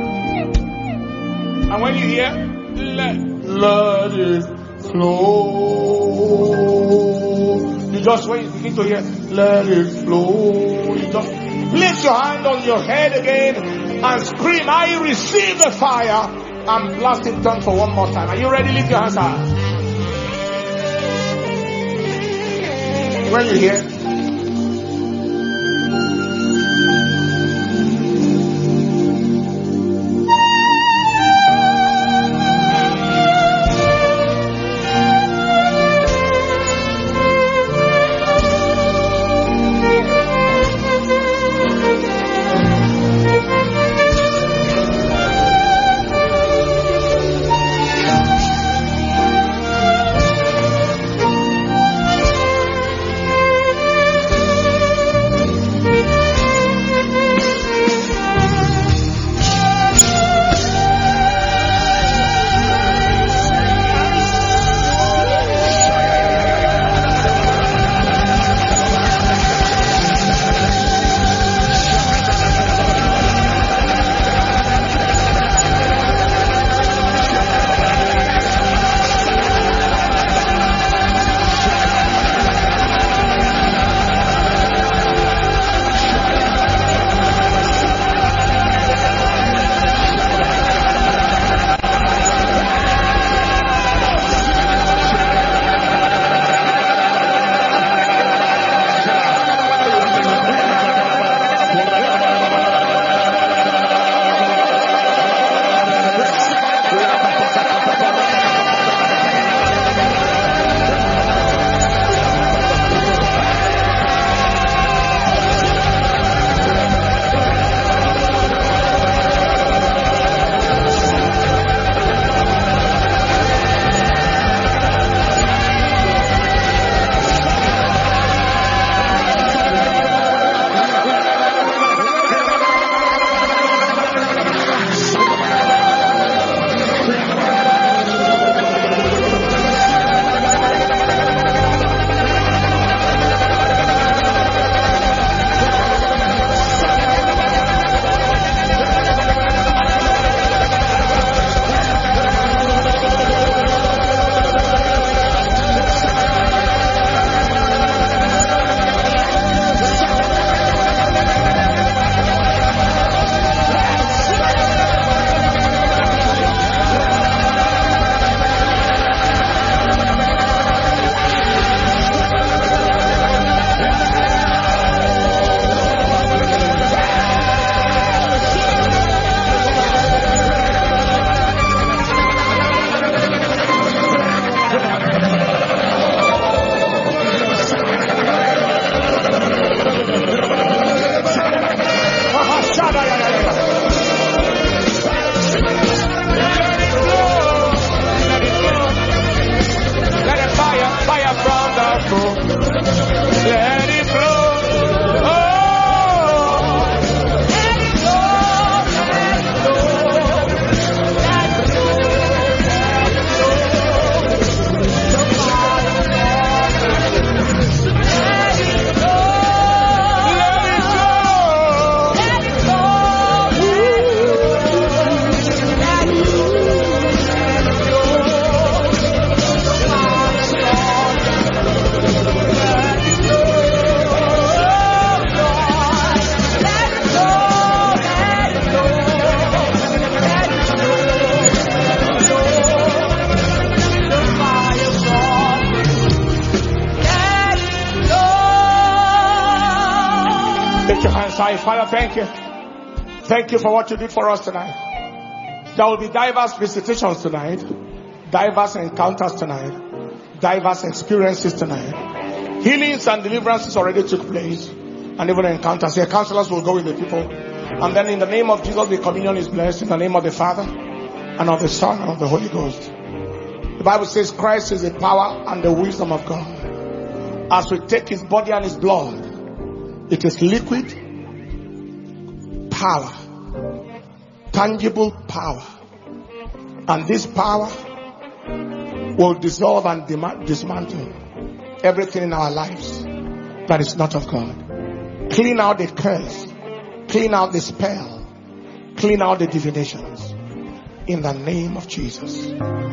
And when you hear, let it flow. You just, when you begin to hear, let it flow, you just lift your hand on your head again and scream, I receive the fire, and blast in tongues for one more time. Are you ready? Lift your hands high. When you hear, Father, thank you Thank you for what you did for us tonight. There will be diverse visitations tonight, diverse encounters tonight, diverse experiences tonight. Healings and deliverances already took place, and even encounters. Here, counselors will go with the people. And then in the name of Jesus, the communion is blessed in the name of the Father, and of the Son, and of the Holy Ghost. The Bible says Christ is the power and the wisdom of God. As we take his body and his blood, it is liquid power, tangible power. And this power will dissolve and dismantle everything in our lives that is not of God. Clean out the curse, clean out the spell, clean out the divinations in the name of Jesus.